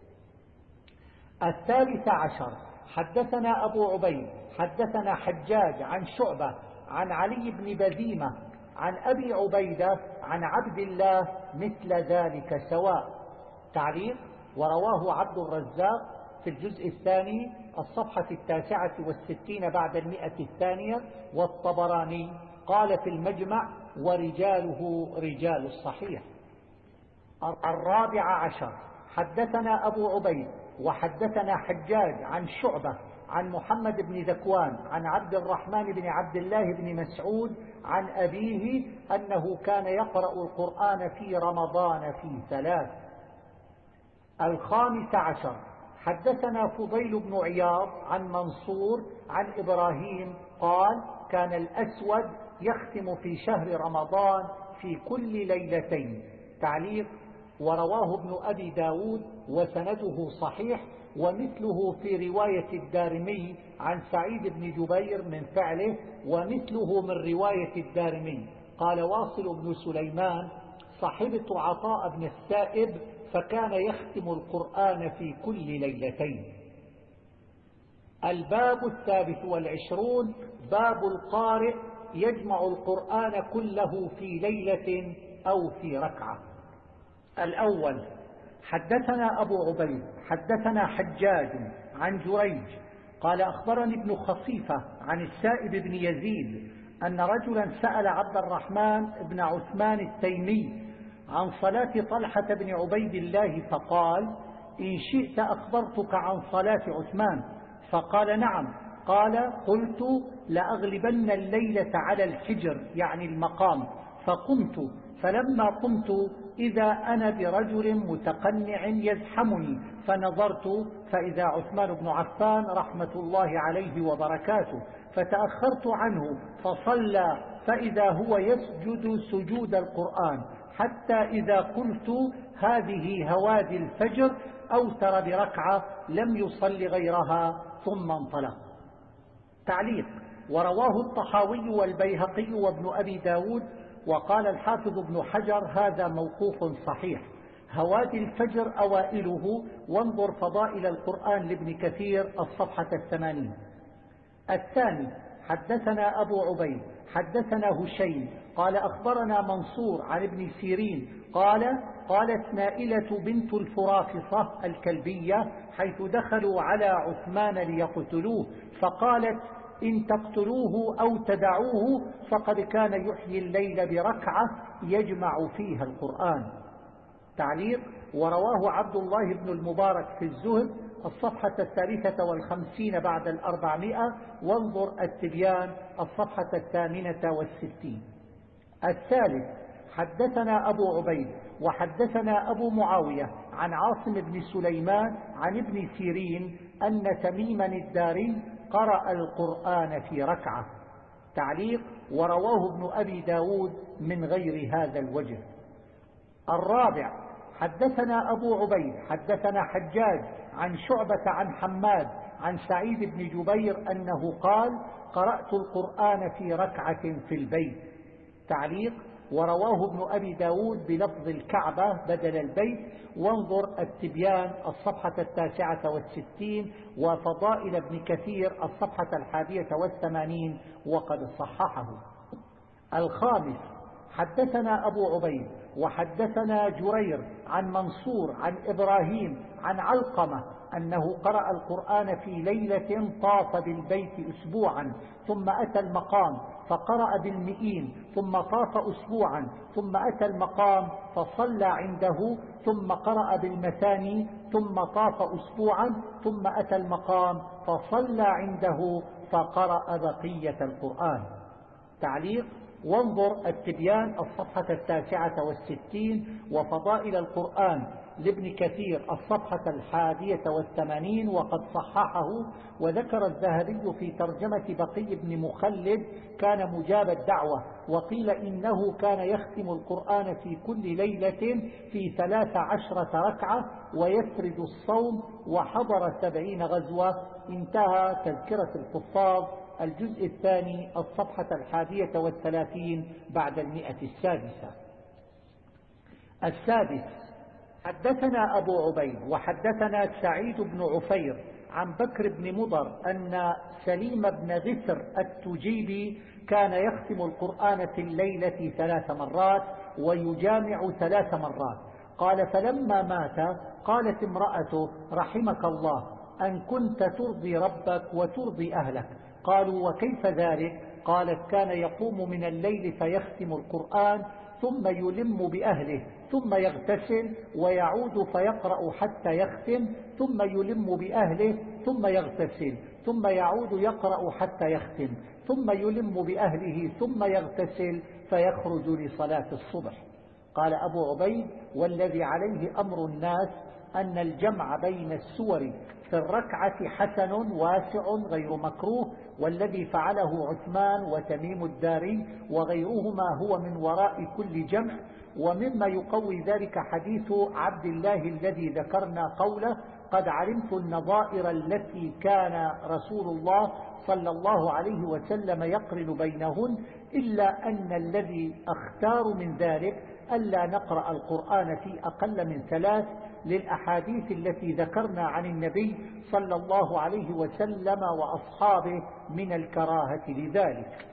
الثالث عشر: حدثنا أبو عبيد حدثنا حجاج عن شعبة عن علي بن بزيمة عن أبي عبيدة عن عبد الله مثل ذلك سواء. تعليق: ورواه عبد الرزاق في الجزء الثاني الصفحة التاسعة والستين بعد المئة الثانية، والطبراني قال في المجمع: ورجاله رجال الصحيح. الرابع عشر: حدثنا أبو عبيد وحدثنا حجاج عن شعبة عن محمد بن ذكوان عن عبد الرحمن بن عبد الله بن مسعود عن أبيه أنه كان يقرأ القرآن في رمضان في ثلاث. الخامس عشر: حدثنا فضيل بن عياض عن منصور عن إبراهيم قال كان الأسود يختم في شهر رمضان في كل ليلتين. تعليق: ورواه ابن أبي داود وسنده صحيح، ومثله في رواية الدارمي عن سعيد بن جبير من فعله، ومثله من رواية الدارمي. قال واصل بن سليمان: صحبت عطاء بن السائب فكان يختم القرآن في كل ليلتين. الباب الثالث والعشرون: باب القارئ يجمع القرآن كله في ليلة أو في ركعة. الأول: حدثنا أبو عبيد حدثنا حجاج عن جريج قال أخبرني ابن خصيفة عن السائب بن يزيد أن رجلا سأل عبد الرحمن بن عثمان التيمي عن صلاة طلحة بن عبيد الله فقال: إن شئت أخبرتك عن صلاة عثمان. فقال: نعم. قال: قلت: لأغلبن الليلة على الحجر يعني المقام. فقمت، فلما قمت إذا أنا برجل متقنع يزحمني، فنظرت فإذا عثمان بن عفان رحمة الله عليه وبركاته، فتأخرت عنه فصلى فإذا هو يسجد سجود القرآن، حتى إذا قلت هذه هوادي الفجر أوتر بركعة لم يصل غيرها ثم انطلق. تعليق: ورواه الطحاوي والبيهقي وابن أبي داود، وقال الحافظ ابن حجر هذا موقوف صحيح. هوادي الفجر أوائله، وانظر فضائل القرآن لابن كثير الصفحة الثمانين. الثاني: حدثنا أبو عبيد حدثنا هشيم قال أخبرنا منصور عن ابن سيرين قال قالت نائلة بنت الفرافصة الكلبية حيث دخلوا على عثمان ليقتلوه، فقالت: إن تقتلوه أو تدعوه فقد كان يحيي الليل بركعة يجمع فيها القرآن. تعليق: ورواه عبد الله بن المبارك في الزهد الصفحة الثالثة والخمسين بعد الأربعمائة، وانظر التبيان الصفحة الثامنة والستين. الثالث: حدثنا أبو عبيد وحدثنا أبو معاوية عن عاصم بن سليمان عن ابن سيرين أن تميما الداري قرأ القرآن في ركعة. تعليق: ورواه ابن أبي داود من غير هذا الوجه. الرابع: حدثنا أبو عبيد حدثنا حجاج عن شعبة عن حماد عن سعيد بن جبير أنه قال: قرأت القرآن في ركعة في البيت. تعليق: ورواه ابن أبي داود بلفظ الكعبة بدل البيت، وانظر التبيان الصفحة التاسعة والستين وفضائل ابن كثير الصفحة الحادية والثمانين وقد صححه. الخامس: حدثنا أبو عبيد وحدثنا جرير عن منصور عن إبراهيم عن علقمة أنه قرأ القرآن في ليلة طاف بالبيت أسبوعا ثم أتى المقام فقرأ بالمئين ثم طاف أسبوعا ثم أتى المقام فصلى عنده ثم قرأ بالمثاني ثم طاف أسبوعا ثم أتى المقام فصلى عنده فقرأ بقية القرآن. تعليق: وانظر التبيان الصفحة التاسعة والستين وفضائل القرآن لابن كثير الصفحة الحادية والثمانين وقد صححه. وذكر الذهبي في ترجمة بقي بن مخلد كان مجاب الدعوة، وقيل إنه كان يختم القرآن في كل ليلة في ثلاث عشرة ركعة ويسرد الصوم، وحضر سبعين غزوة. انتهى تذكرة الحفاظ الجزء الثاني الصفحة الحادية والثلاثين بعد المئة السادسة. السادس: حدثنا أبو عبيد وحدثنا سعيد بن عفير عن بكر بن مضر أن سليم بن غثر التجيبي كان يختم القرآن في الليلة ثلاث مرات ويجامع ثلاث مرات. قال: فلما مات قالت امرأته: رحمك الله، أن كنت ترضي ربك وترضي أهلك. قالوا: وكيف ذلك؟ قالت: كان يقوم من الليل فيختم القرآن ثم يلم بأهله ثم يغتسل ويعود فيقرأ حتى يختم ثم يلم بأهله ثم يغتسل ثم يعود يقرأ حتى يختم ثم يلم بأهله ثم يغتسل فيخرج لصلاة الصبح. قال أبو عبيد: والذي عليه أمر الناس أن الجمع بين السور في الركعة حسن واسع غير مكروه، والذي فعله عثمان وتميم الداري وغيرهما هو من وراء كل جمع. ومما يقوي ذلك حديث عبد الله الذي ذكرنا قوله: قد علمت النظائر التي كان رسول الله صلى الله عليه وسلم يقرن بينهن، إلا أن الذي أختار من ذلك ألا نقرأ القرآن في أقل من ثلاث، للأحاديث التي ذكرنا عن النبي صلى الله عليه وسلم وأصحابه من الكراهة لذلك.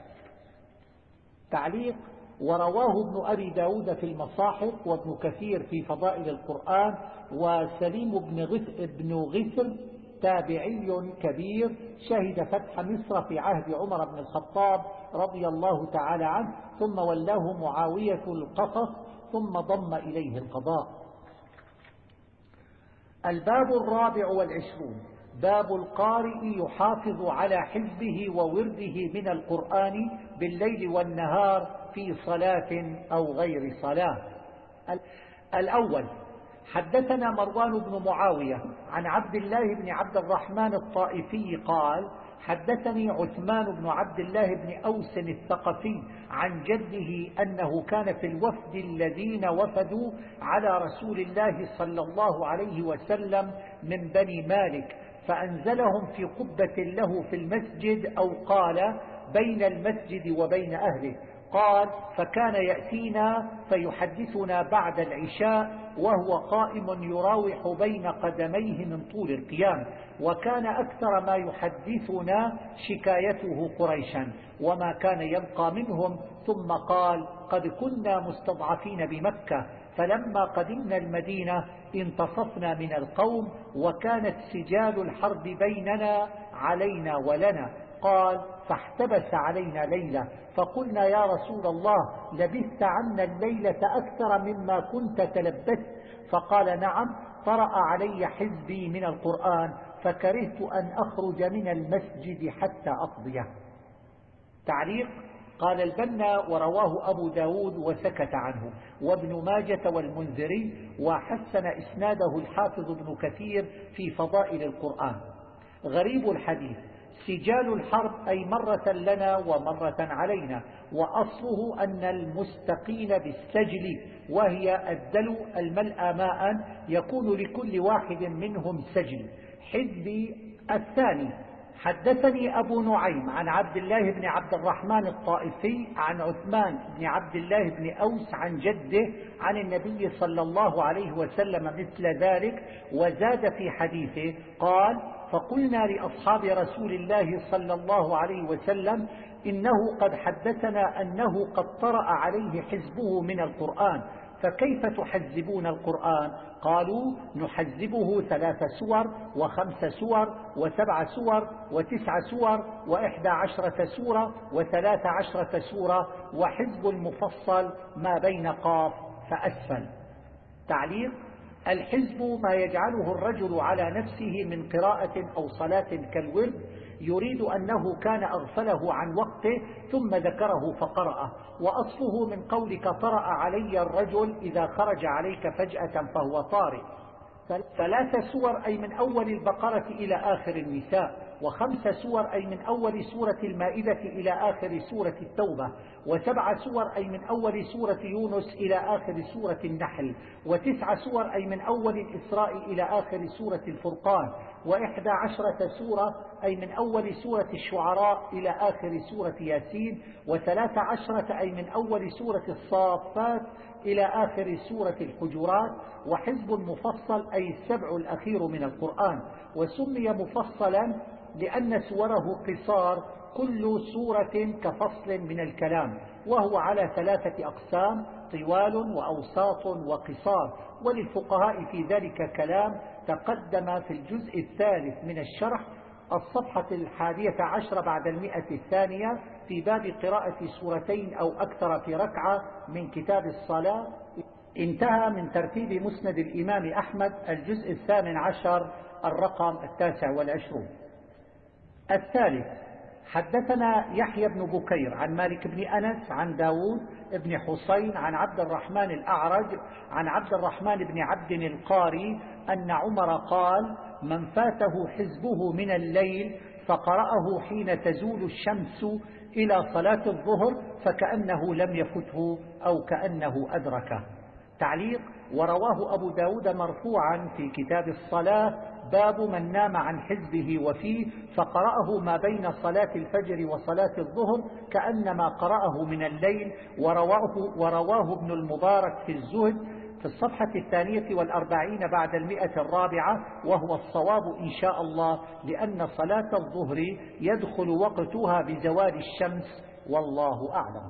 تعليق: ورواه ابن أبي داود في المصاحف وابن كثير في فضائل القرآن. وسليم بن غثر تابعي كبير شهد فتح مصر في عهد عمر بن الخطاب رضي الله تعالى عنه، ثم ولاه معاوية القصص ثم ضم إليه القضاء. الباب الرابع والعشرون: باب القارئ يحافظ على حزبه وورده من القرآن بالليل والنهار في صلاة أو غير صلاة. الأول: حدثنا مروان بن معاوية عن عبد الله بن عبد الرحمن الطائفي قال: حدثني عثمان بن عبد الله بن أوس الثقفي عن جده أنه كان في الوفد الذين وفدوا على رسول الله صلى الله عليه وسلم من بني مالك، فأنزلهم في قبة له في المسجد، أو قال بين المسجد وبين أهله. قال: فكان يأتينا فيحدثنا بعد العشاء وهو قائم يراوح بين قدميه من طول القيام، وكان أكثر ما يحدثنا شكايته قريشا وما كان يبقى منهم. ثم قال: قد كنا مستضعفين بمكة، فلما قدمنا المدينة انتصفنا من القوم، وكانت سجال الحرب بيننا علينا ولنا. قال: فاحتبس علينا ليلة، فقلنا: يا رسول الله، لبثت عنا الليلة أكثر مما كنت تلبثت. فقال: نعم، طرأ علي حزبي من القرآن، فكرهت أن أخرج من المسجد حتى أقضيه. تعليق: قال البنا: ورواه أبو داود وسكت عنه، وابن ماجة والمنذري، وحسن إسناده الحافظ ابن كثير في فضائل القرآن. غريب الحديث: سجال الحرب أي مرة لنا ومرة علينا، وأصله أن المستقين بالسجل، وهي الدلو الملأ ماء يكون لكل واحد منهم سجل. حزبي الثاني: حدثني أبو نعيم عن عبد الله بن عبد الرحمن الطائفي عن عثمان بن عبد الله بن أوس عن جده عن النبي صلى الله عليه وسلم مثل ذلك، وزاد في حديثه قال: فقلنا لأصحاب رسول الله صلى الله عليه وسلم: إنه قد حدثنا أنه قد طرأ عليه حزبه من القرآن، فكيف تحزبون القرآن؟ قالوا: نحزبه ثلاث سور وخمس سور وسبع سور وتسع سور وإحدى عشرة سورة وثلاث عشرة سورة، وحزب المفصل ما بين قاف فأسفل. تعليق: الحزب ما يجعله الرجل على نفسه من قراءة أو صلاة كالورد، يريد أنه كان أغفله عن وقته ثم ذكره فقرأه، وأصله من قولك طرأ علي الرجل إذا خرج عليك فجأة فهو طارئ. ثلاث سور أي من أول البقرة إلى آخر النساء، وخمس سور أي من أول سورة المائدة إلى آخر سورة التوبة، وسبع سور أي من أول سورة يونس إلى آخر سورة النحل، وتسع سور أي من أول الإسراء إلى آخر سورة الفرقان، وإحدى عشرة سورة أي من أول سورة الشعراء إلى آخر سورة ياسين، وثلاث عشرة أي من أول سورة الصافات إلى آخر سورة الحجرات، وحزب مفصل أي السبع الأخير من القرآن. وسمي مفصلا لأن سوره قصار، كل سورة كفصل من الكلام، وهو على ثلاثة أقسام: طوال وأوساط وقصار. وللفقهاء في ذلك كلام تقدم في الجزء الثالث من الشرح، الصفحة الحادية عشر بعد المئة الثانية، في باب قراءة سورتين أو أكثر في ركعة من كتاب الصلاة. انتهى من ترتيب مسند الإمام أحمد الجزء الثامن عشر الرقم التاسع والعشرون. الثالث: حدثنا يحيى بن بكير عن مالك بن أنس عن داود بن حسين عن عبد الرحمن الأعرج عن عبد الرحمن بن عبد القاري أن عمر قال: من فاته حزبه من الليل فقرأه حين تزول الشمس إلى صلاة الظهر فكأنه لم يفته أو كأنه أدركه. تعليق: ورواه أبو داود مرفوعا في كتاب الصلاة: باب من نام عن حزبه وفيه فقرأه ما بين صلاة الفجر وصلاة الظهر كأنما قرأه من الليل. ورواه, ورواه ابن المبارك في الزهد في الصفحة الثانية والأربعين بعد المئة الرابعة، وهو الصواب إن شاء الله، لأن صلاة الظهر يدخل وقتها بزوال الشمس، والله أعلم.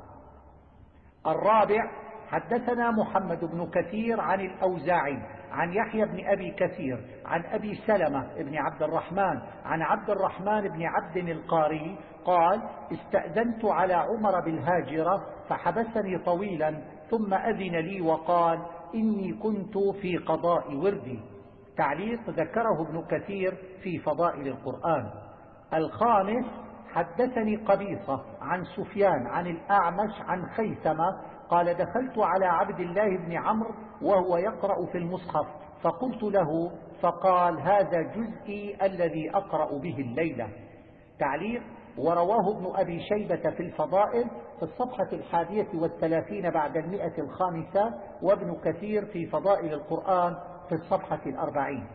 الرابع: حدثنا محمد بن كثير عن الأوزاعي عن يحيى بن أبي كثير عن أبي سلمة بن عبد الرحمن عن عبد الرحمن بن عبد القاري قال: استأذنت على عمر بالهاجرة فحبسني طويلا ثم أذن لي وقال: إني كنت في قضاء وردي. تعليق: ذكره ابن كثير في فضائل القرآن. الخامس: حدثني قبيصة عن سفيان عن الأعمش عن خيثمة قال: دخلت على عبد الله بن عمرو وهو يقرأ في المصحف فقلت له فقال: هذا جزئي الذي أقرأ به الليلة. تعليق: ورواه ابن أبي شيبة في الفضائل في الصفحة الحادية والثلاثين بعد المئة الخامسة، وابن كثير في فضائل القرآن في الصفحة الأربعين.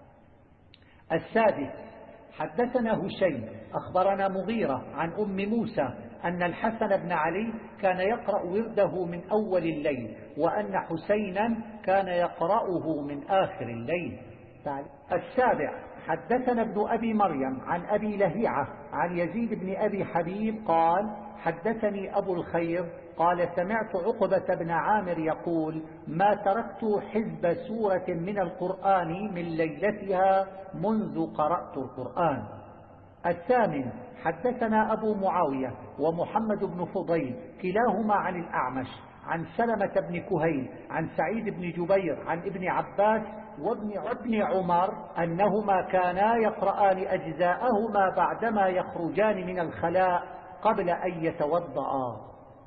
السادس: حدثنا هشيم أخبرنا مغيرة عن أم موسى أن الحسن بن علي كان يقرأ ورده من أول الليل، وأن حسينا كان يقرأه من آخر الليل. السابع: حدثنا ابن أبي مريم عن أبي لهيعة عن يزيد بن أبي حبيب قال: حدثني أبو الخير قال: سمعت عقبة بن عامر يقول: ما تركت حزب سورة من القرآن من ليلتها منذ قرأت القرآن. الثامن: حدثنا أبو معاوية ومحمد بن فضيل كلاهما عن الأعمش عن سلمة بن كهيل عن سعيد بن جبير عن ابن عباس وابن ابن عمر أنهما كانا يقرآن أجزاءهما بعدما يخرجان من الخلاء قبل أن يتوضأ.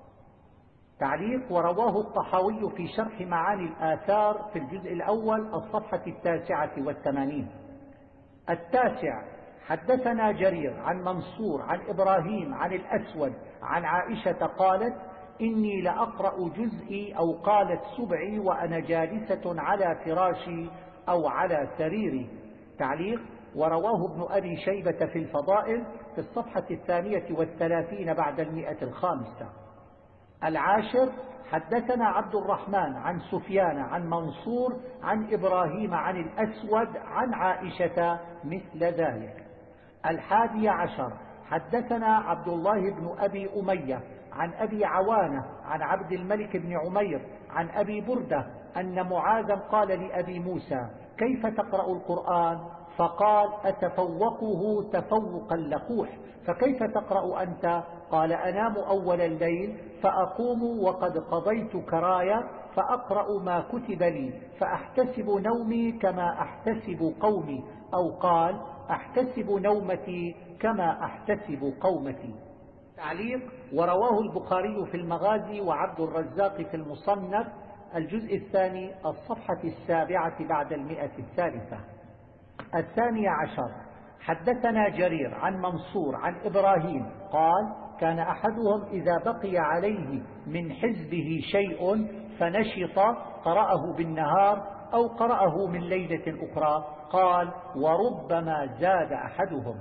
تعليق: ورواه الطحاوي في شرح معاني الآثار في الجزء الأول الصفحة التاسعة والثمانين. التاسع: حدثنا جرير عن منصور عن إبراهيم عن الأسود عن عائشة قالت: إني لأقرأ جزئي أو قالت سبعي وأنا جالسة على فراشي أو على سريري. تعليق: ورواه ابن أبي شيبة في الفضائل في الصفحة الثانية والثلاثين بعد المئة الخامسة. العاشر: حدثنا عبد الرحمن عن سفيان عن منصور عن إبراهيم عن الأسود عن عائشة مثل ذلك. الحادي عشر: حدثنا عبد الله بن أبي أمية عن أبي عوانة عن عبد الملك بن عمير عن أبي بردة أن معاذا قال لأبي موسى: كيف تقرأ القرآن؟ فقال: أتفوقه تفوق اللقوح. فكيف تقرأ أنت؟ قال: أنام أول الليل فأقوم وقد قضيت كرايا فأقرأ ما كتب لي فأحتسب نومي كما أحتسب قومي. أو قال: أحتسب نومتي كما أحتسب قومتي. تعليق: ورواه البخاري في المغازي وعبد الرزاق في المصنف، الجزء الثاني الصفحة السابعة بعد المئة الثالثة. الثاني عشر: حدثنا جرير عن منصور عن إبراهيم قال: كان أحدهم إذا بقي عليه من حزبه شيء فنشط قرأه بالنهار أو قرأه من ليلة أخرى. قال: وربما زاد أحدهم.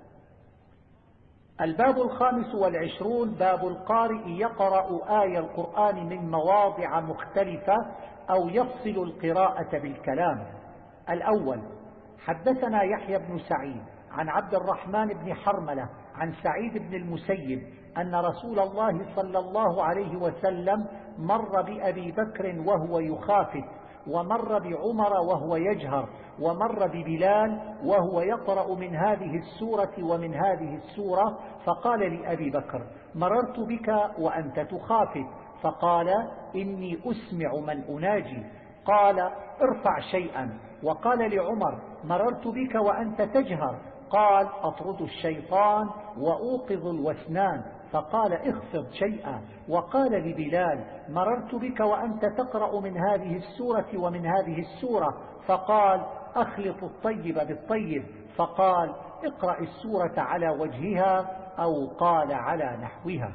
الباب الخامس والعشرون: باب القارئ يقرأ آية القرآن من مواضع مختلفة أو يفصل القراءة بالكلام. الأول: حدثنا يحيى بن سعيد عن عبد الرحمن بن حرملة عن سعيد بن المسيب أن رسول الله صلى الله عليه وسلم مر بأبي بكر وهو يخافت، ومر بعمر وهو يجهر، ومر ببلال وهو يقرأ من هذه السورة ومن هذه السورة، فقال لأبي بكر: مررت بك وأنت تخافت، فقال: إني أسمع من أناجي. قال: ارفع شيئا. وقال لعمر: مررت بك وأنت تجهر. قال: أطرد الشيطان وأوقظ الوسنان. فقال: اخفض شيئا. وقال لبلال: مررت بك وأنت تقرأ من هذه السورة ومن هذه السورة. فقال: أخلط الطيب بالطيب. فقال: اقرأ السورة على وجهها، أو قال على نحوها.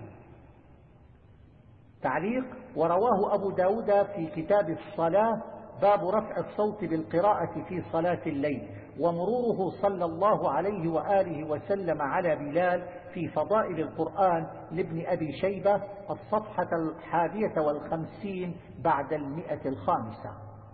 تعليق: ورواه أبو داود في كتاب الصلاة باب رفع الصوت بالقراءة في صلاة الليل، ومروره صلى الله عليه وآله وسلم على بلال في فضائل القرآن لابن أبي شيبة، الصفحة الحادية والخمسين بعد المئة الخامسة.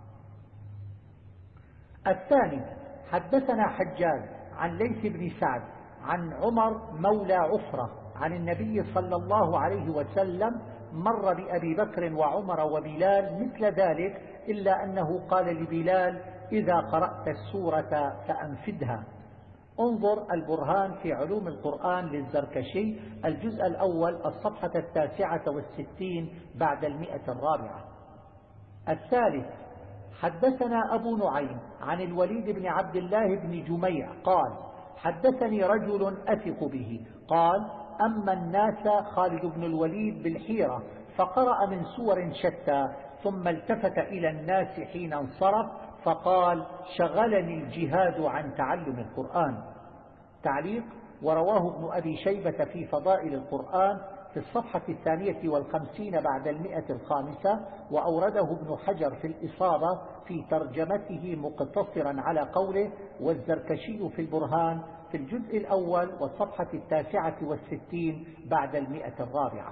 الثاني: حدثنا حجاج عن ليث بن سعد عن عمر مولى عفرة عن النبي صلى الله عليه وسلم مر بأبي بكر وعمر وبلال مثل ذلك، إلا أنه قال لبلال: إذا قرأت السورة فأنفدها. انظر البرهان في علوم القرآن للزركشي، الجزء الأول، الصفحة التاسعة والستين بعد المئة الرابعة. الثالث: حدثنا أبو نعيم عن الوليد بن عبد الله بن جميع قال: حدثني رجل أثق به قال: أما الناس خالد بن الوليد بالحيرة فقرأ من سور شتى، ثم التفت إلى الناس حين انصرف فقال: شغلني الجهاد عن تعلم القرآن. تعليق: ورواه ابن أبي شيبة في فضائل القرآن في الصفحة الثانية والخمسين بعد المئة الخامسة، وأورده ابن حجر في الإصابة في ترجمته مقتصرا على قوله: والزركشي في البرهان في الجزء الأول والصفحة التاسعة والستين بعد المئة الرابعة.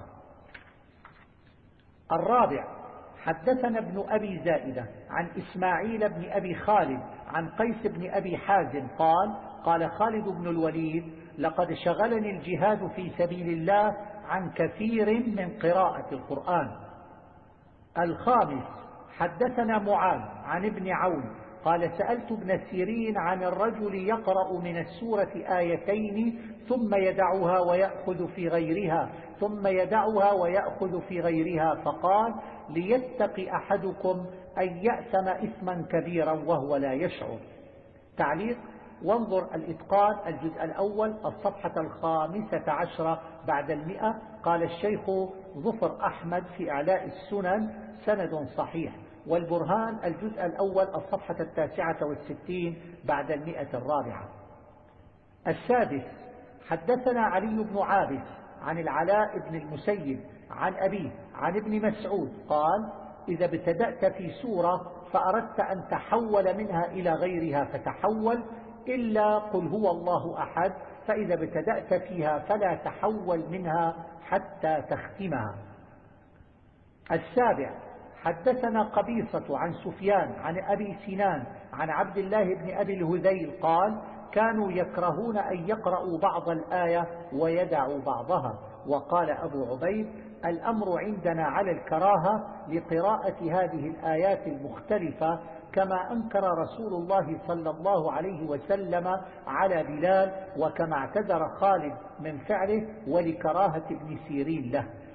الرابع: حدثنا ابن أبي زائدة عن إسماعيل بن أبي خالد عن قيس بن أبي حازم قال: قال خالد بن الوليد: لقد شغلني الجهاد في سبيل الله عن كثير من قراءة القرآن. الخامس: حدثنا معاذ عن ابن عون قال: سألت ابن سيرين عن الرجل يقرأ من السورة آيتين ثم يدعها ويأخذ في غيرها ثم يدعها ويأخذ في غيرها، فقال: ليتقي أحدكم أن يأثم إثما كبيرا وهو لا يشعر. تعليق: وانظر الإتقان الجزء الأول الصفحة الخامسة عشرة بعد المئة. قال الشيخ ظفر أحمد في إعلاء السنن: سند صحيح. والبرهان الجزء الأول الصفحة التاسعة والستين بعد المئة الرابعة. السادس: حدثنا علي بن عابس عن العلاء بن المسيب عن أبيه عن ابن مسعود قال: إذا ابتدأت في سورة فأردت أن تحول منها إلى غيرها فتحول، إلا قل هو الله أحد، فإذا ابتدأت فيها فلا تحول منها حتى تختمها. السابع: حدثنا قبيصة عن سفيان عن أبي سنان عن عبد الله بن أبي الهذيل قال: كانوا يكرهون أن يقرأوا بعض الآية ويدعوا بعضها. وقال أبو عبيد: الأمر عندنا على الكراهة لقراءة هذه الآيات المختلفة، كما أنكر رسول الله صلى الله عليه وسلم على بلال، وكما اعتذر خالد من فعله ولكراهة ابن سيرين له.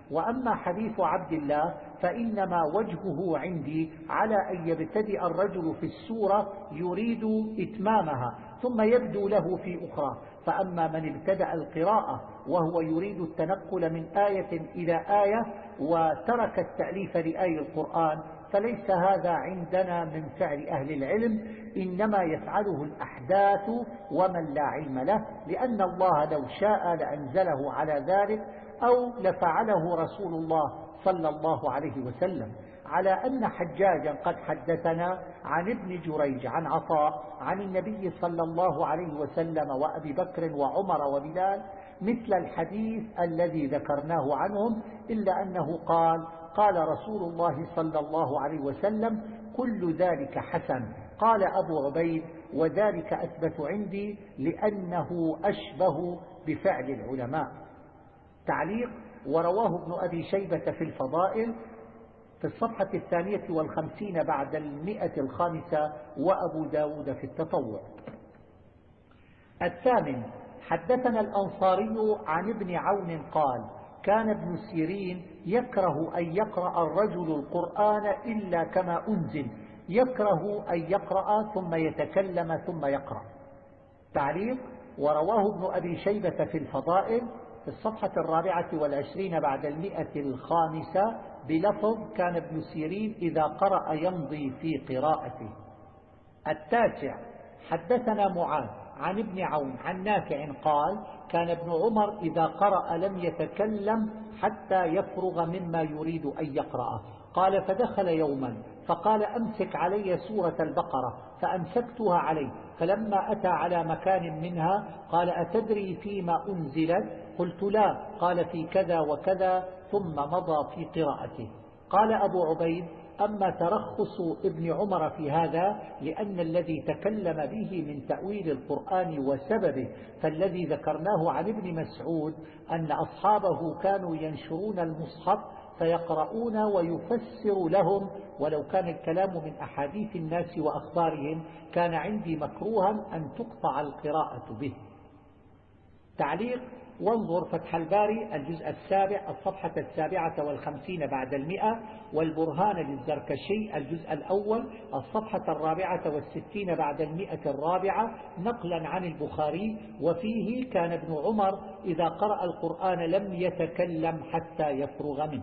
وأما حديث عبد الله فإنما وجهه عندي على أن يبتدئ الرجل في السورة يريد إتمامها ثم يبدو له في أخرى. فأما من ابتدأ القراءة وهو يريد التنقل من آية إلى آية وترك التأليف لآي القرآن فليس هذا عندنا من فعل أهل العلم، إنما يفعله الأحداث ومن لا علم له، لأن الله لو شاء لأنزله على ذلك أو لفعله رسول الله صلى الله عليه وسلم. على أن حجاجا قد حدثنا عن ابن جريج عن عطاء عن النبي صلى الله عليه وسلم وأبي بكر وعمر وبلال مثل الحديث الذي ذكرناه عنهم، إلا أنه قال قال رسول الله صلى الله عليه وسلم كل ذلك حسن. قال أبو عبيد وذلك أثبت عندي لأنه أشبه بفعل العلماء. تعليق: ورواه ابن أبي شيبة في الفضائل في الصفحة الثانية والخمسين بعد المئة الخامسة، وأبو داود في التطوع. الثامن: حدثنا الأنصاري عن ابن عون قال كان ابن سيرين يكره أن يقرأ الرجل القرآن إلا كما أنزل، يكره أن يقرأ ثم يتكلم ثم يقرأ. تعليق: ورواه ابن أبي شيبة في الفضائل في الصفحة الرابعة والعشرين بعد المئة الخامسة بلفظ كان ابن سيرين إذا قرأ يمضي في قراءته. التاسع: حدثنا معاذ عن ابن عون عن نافع قال كان ابن عمر إذا قرأ لم يتكلم حتى يفرغ مما يريد أن يقرأ. قال فدخل يوما فقال أمسك علي سورة البقرة، فأمسكتها عليه، فلما أتى على مكان منها قال أتدري فيما أنزلت؟ قلت لا. قال في كذا وكذا، ثم مضى في قراءته. قال أبو عبيد أما ترخص ابن عمر في هذا لأن الذي تكلم به من تأويل القرآن وسببه، فالذي ذكرناه عن ابن مسعود أن أصحابه كانوا ينشرون المصحف فيقرؤون ويفسر لهم، ولو كان الكلام من أحاديث الناس وأخبارهم كان عندي مكروها أن تقطع القراءة به. تعليق: وانظر فتح الباري الجزء السابع الصفحة السابعة والخمسين بعد المئة، والبرهان للزركشي الجزء الأول الصفحة الرابعة والستين بعد المئة الرابعة نقلا عن البخاري، وفيه كان ابن عمر إذا قرأ القرآن لم يتكلم حتى يفرغ منه.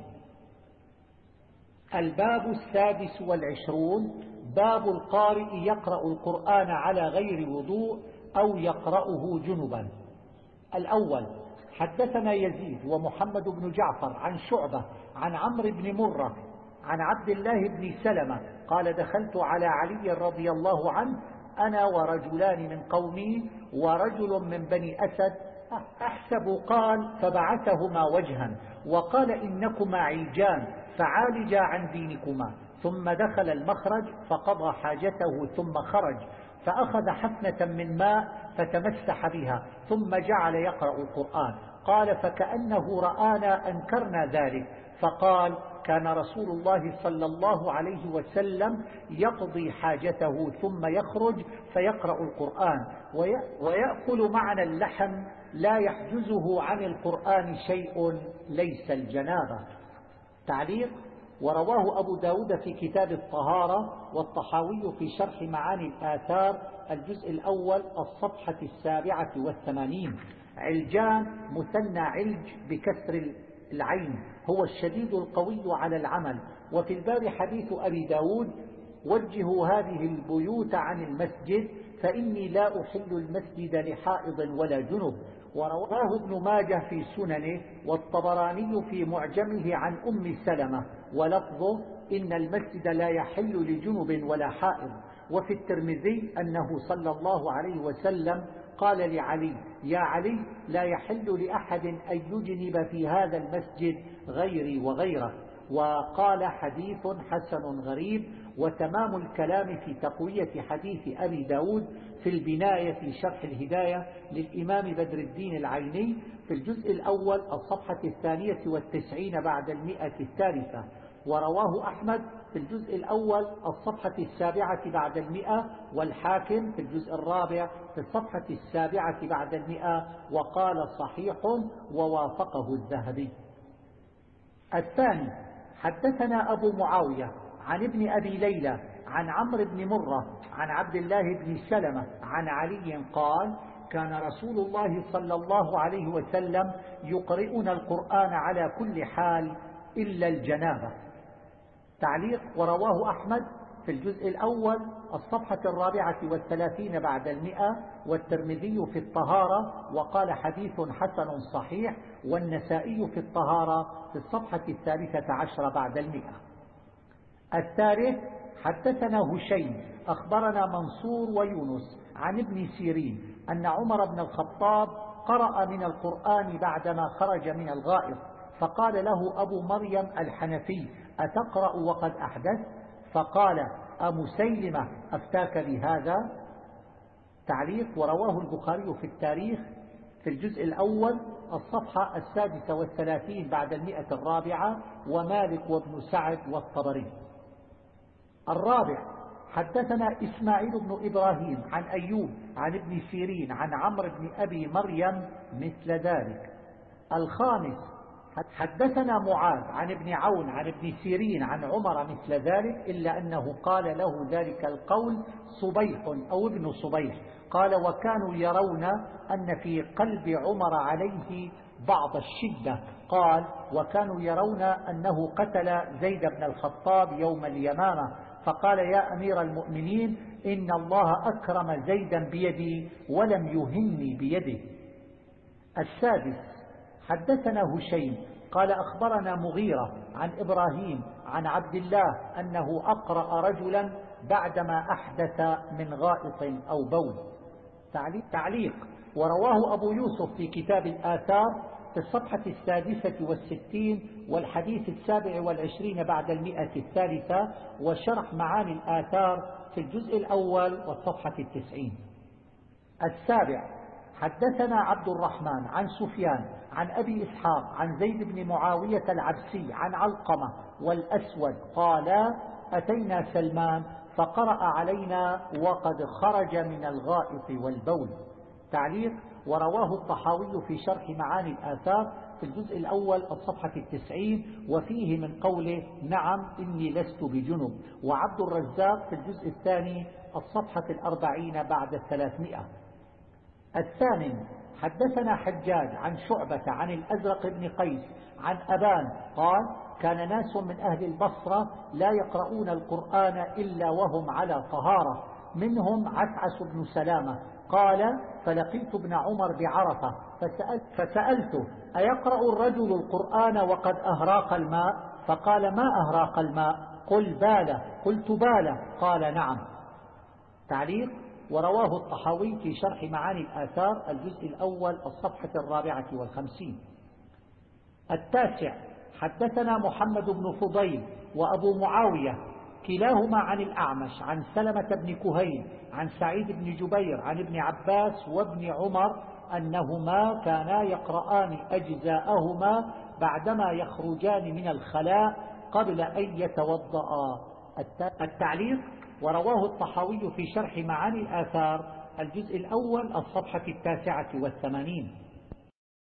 الباب السادس والعشرون: باب القارئ يقرأ القرآن على غير وضوء أو يقرأه جنبا. الأول: حدثنا يزيد ومحمد بن جعفر عن شعبة عن عمرو بن مرة عن عبد الله بن سلمة قال دخلت على علي رضي الله عنه أنا ورجلان من قومي ورجل من بني أسد أحسب قال فبعثهما وجها وقال إنكما عيجان فعالجا عن دينكما، ثم دخل المخرج فقضى حاجته ثم خرج فأخذ حفنة من ماء فتمسح بها ثم جعل يقرأ القرآن. قال فكأنه رآنا أنكرنا ذلك، فقال كان رسول الله صلى الله عليه وسلم يقضي حاجته ثم يخرج فيقرأ القرآن ويأكل معنا اللحم لا يحجزه عن القرآن شيء ليس الجنابة. تعليق: ورواه أبو داود في كتاب الطهارة والطحاوي في شرح معاني الآثار الجزء الأول الصفحة السابعة والثمانين. علجان مثنى علج بكسر العين هو الشديد القوي على العمل. وفي الباب حديث أبي داود وجهوا هذه البيوت عن المسجد فإني لا أحل المسجد لحائض ولا جنب. ورواه ابن ماجه في سننه والطبراني في معجمه عن أم سلمة ولفظه إن المسجد لا يحل لجنب ولا حائض. وفي الترمذي أنه صلى الله عليه وسلم قال لعلي يا علي لا يحل لأحد أن يجنب في هذا المسجد غيري وغيره. وقال حديث حسن غريب. وتمام الكلام في تقوية حديث أبي داود في البناية في شرح الهداية للإمام بدر الدين العيني في الجزء الأول الصفحة الثانية والتسعين بعد المئة الثالثة. ورواه أحمد في الجزء الأول الصفحة السابعة بعد المئة، والحاكم في الجزء الرابع في الصفحة السابعة بعد المئة، وقال صحيح ووافقه الذهبي. الثاني حدثنا أبو معاوية عن ابن أبي ليلى عن عمرو بن مرة عن عبد الله بن سلمة عن علي قال كان رسول الله صلى الله عليه وسلم يقرئنا القرآن على كل حال إلا الجنابة. تعليق: ورواه أحمد في الجزء الأول الصفحة الرابعة والثلاثين بعد المئة، والترمذي في الطهارة وقال حديث حسن صحيح، والنسائي في الطهارة في الصفحة الثالثة عشر بعد المئة. الثالث حدثنا هشيم أخبرنا منصور ويونس عن ابن سيرين أن عمر بن الخطاب قرأ من القرآن بعدما خرج من الغائط، فقال له أبو مريم الحنفي: أتقرأ وقد أحدث؟ فقال: أمسيلمة أفتاك بهذا؟ تعليق: ورواه البخاري في التاريخ في الجزء الأول الصفحة السادسة والثلاثين بعد المئة الرابعة، ومالك وابن سعد والطبري. الرابع حدثنا إسماعيل بن إبراهيم عن أيوب عن ابن سيرين عن عمرو بن أبي مريم مثل ذلك. الخامس حدثنا معاذ عن ابن عون عن ابن سيرين عن عمر مثل ذلك، إلا أنه قال له ذلك القول صبيح أو ابن صبيح، قال: وكانوا يرون أن في قلب عمر عليه بعض الشدة. قال: وكانوا يرون أنه قتل زيد بن الخطاب يوم اليمامة، فقال: يا أمير المؤمنين، إن الله أكرم زيدا بيدي ولم يهني بيده. السادس حدثنا هشيم قال أخبرنا مغيرة عن إبراهيم عن عبد الله أنه أقرأ رجلا بعدما أحدث من غائط أو بول. تعليق: ورواه أبو يوسف في كتاب الآثار في الصفحة السادسة والستين والحديث السابع والعشرين بعد المئة الثالثة، وشرح معاني الآثار في الجزء الأول والصفحة التسعين. السابع حدثنا عبد الرحمن عن سفيان عن أبي إسحاق عن زيد بن معاوية العبسي عن علقمة والأسود قالا: أتينا سلمان فقرأ علينا وقد خرج من الغائط والبول. تعليق: ورواه الطحاوي في شرح معاني الآثار في الجزء الأول الصفحة التسعين، وفيه من قوله: نعم إني لست بجنب، وعبد الرزاق في الجزء الثاني الصفحة الأربعين بعد الثلاثمائة. الثامن حدثنا حجاج عن شعبة عن الأزرق بن قيس عن أبان قال: كان ناس من أهل البصرة لا يقرؤون القرآن إلا وهم على طهارة، منهم عسعس بن سلامة. قال: فلقيت ابن عمر بعرفة فسألت فسألته: أيقرأ الرجل القرآن وقد أهراق الماء؟ فقال: ما أهراق الماء؟ قل بالة. قلت بالة. قال: نعم. تعليق: ورواه الطحاوي في شرح معاني الآثار الجزء الأول الصفحة الرابعة والخمسين. التاسع حدثنا محمد بن فضيل وأبو معاوية كلاهما عن الأعمش عن سلمة بن كهيل عن سعيد بن جبير عن ابن عباس وابن عمر أنهما كانا يقرآن أجزاءهما بعدما يخرجان من الخلاء قبل أن يتوضأ. التعليق: ورواه الطحاوي في شرح معاني الآثار الجزء الأول الصفحة التاسعة والثمانين.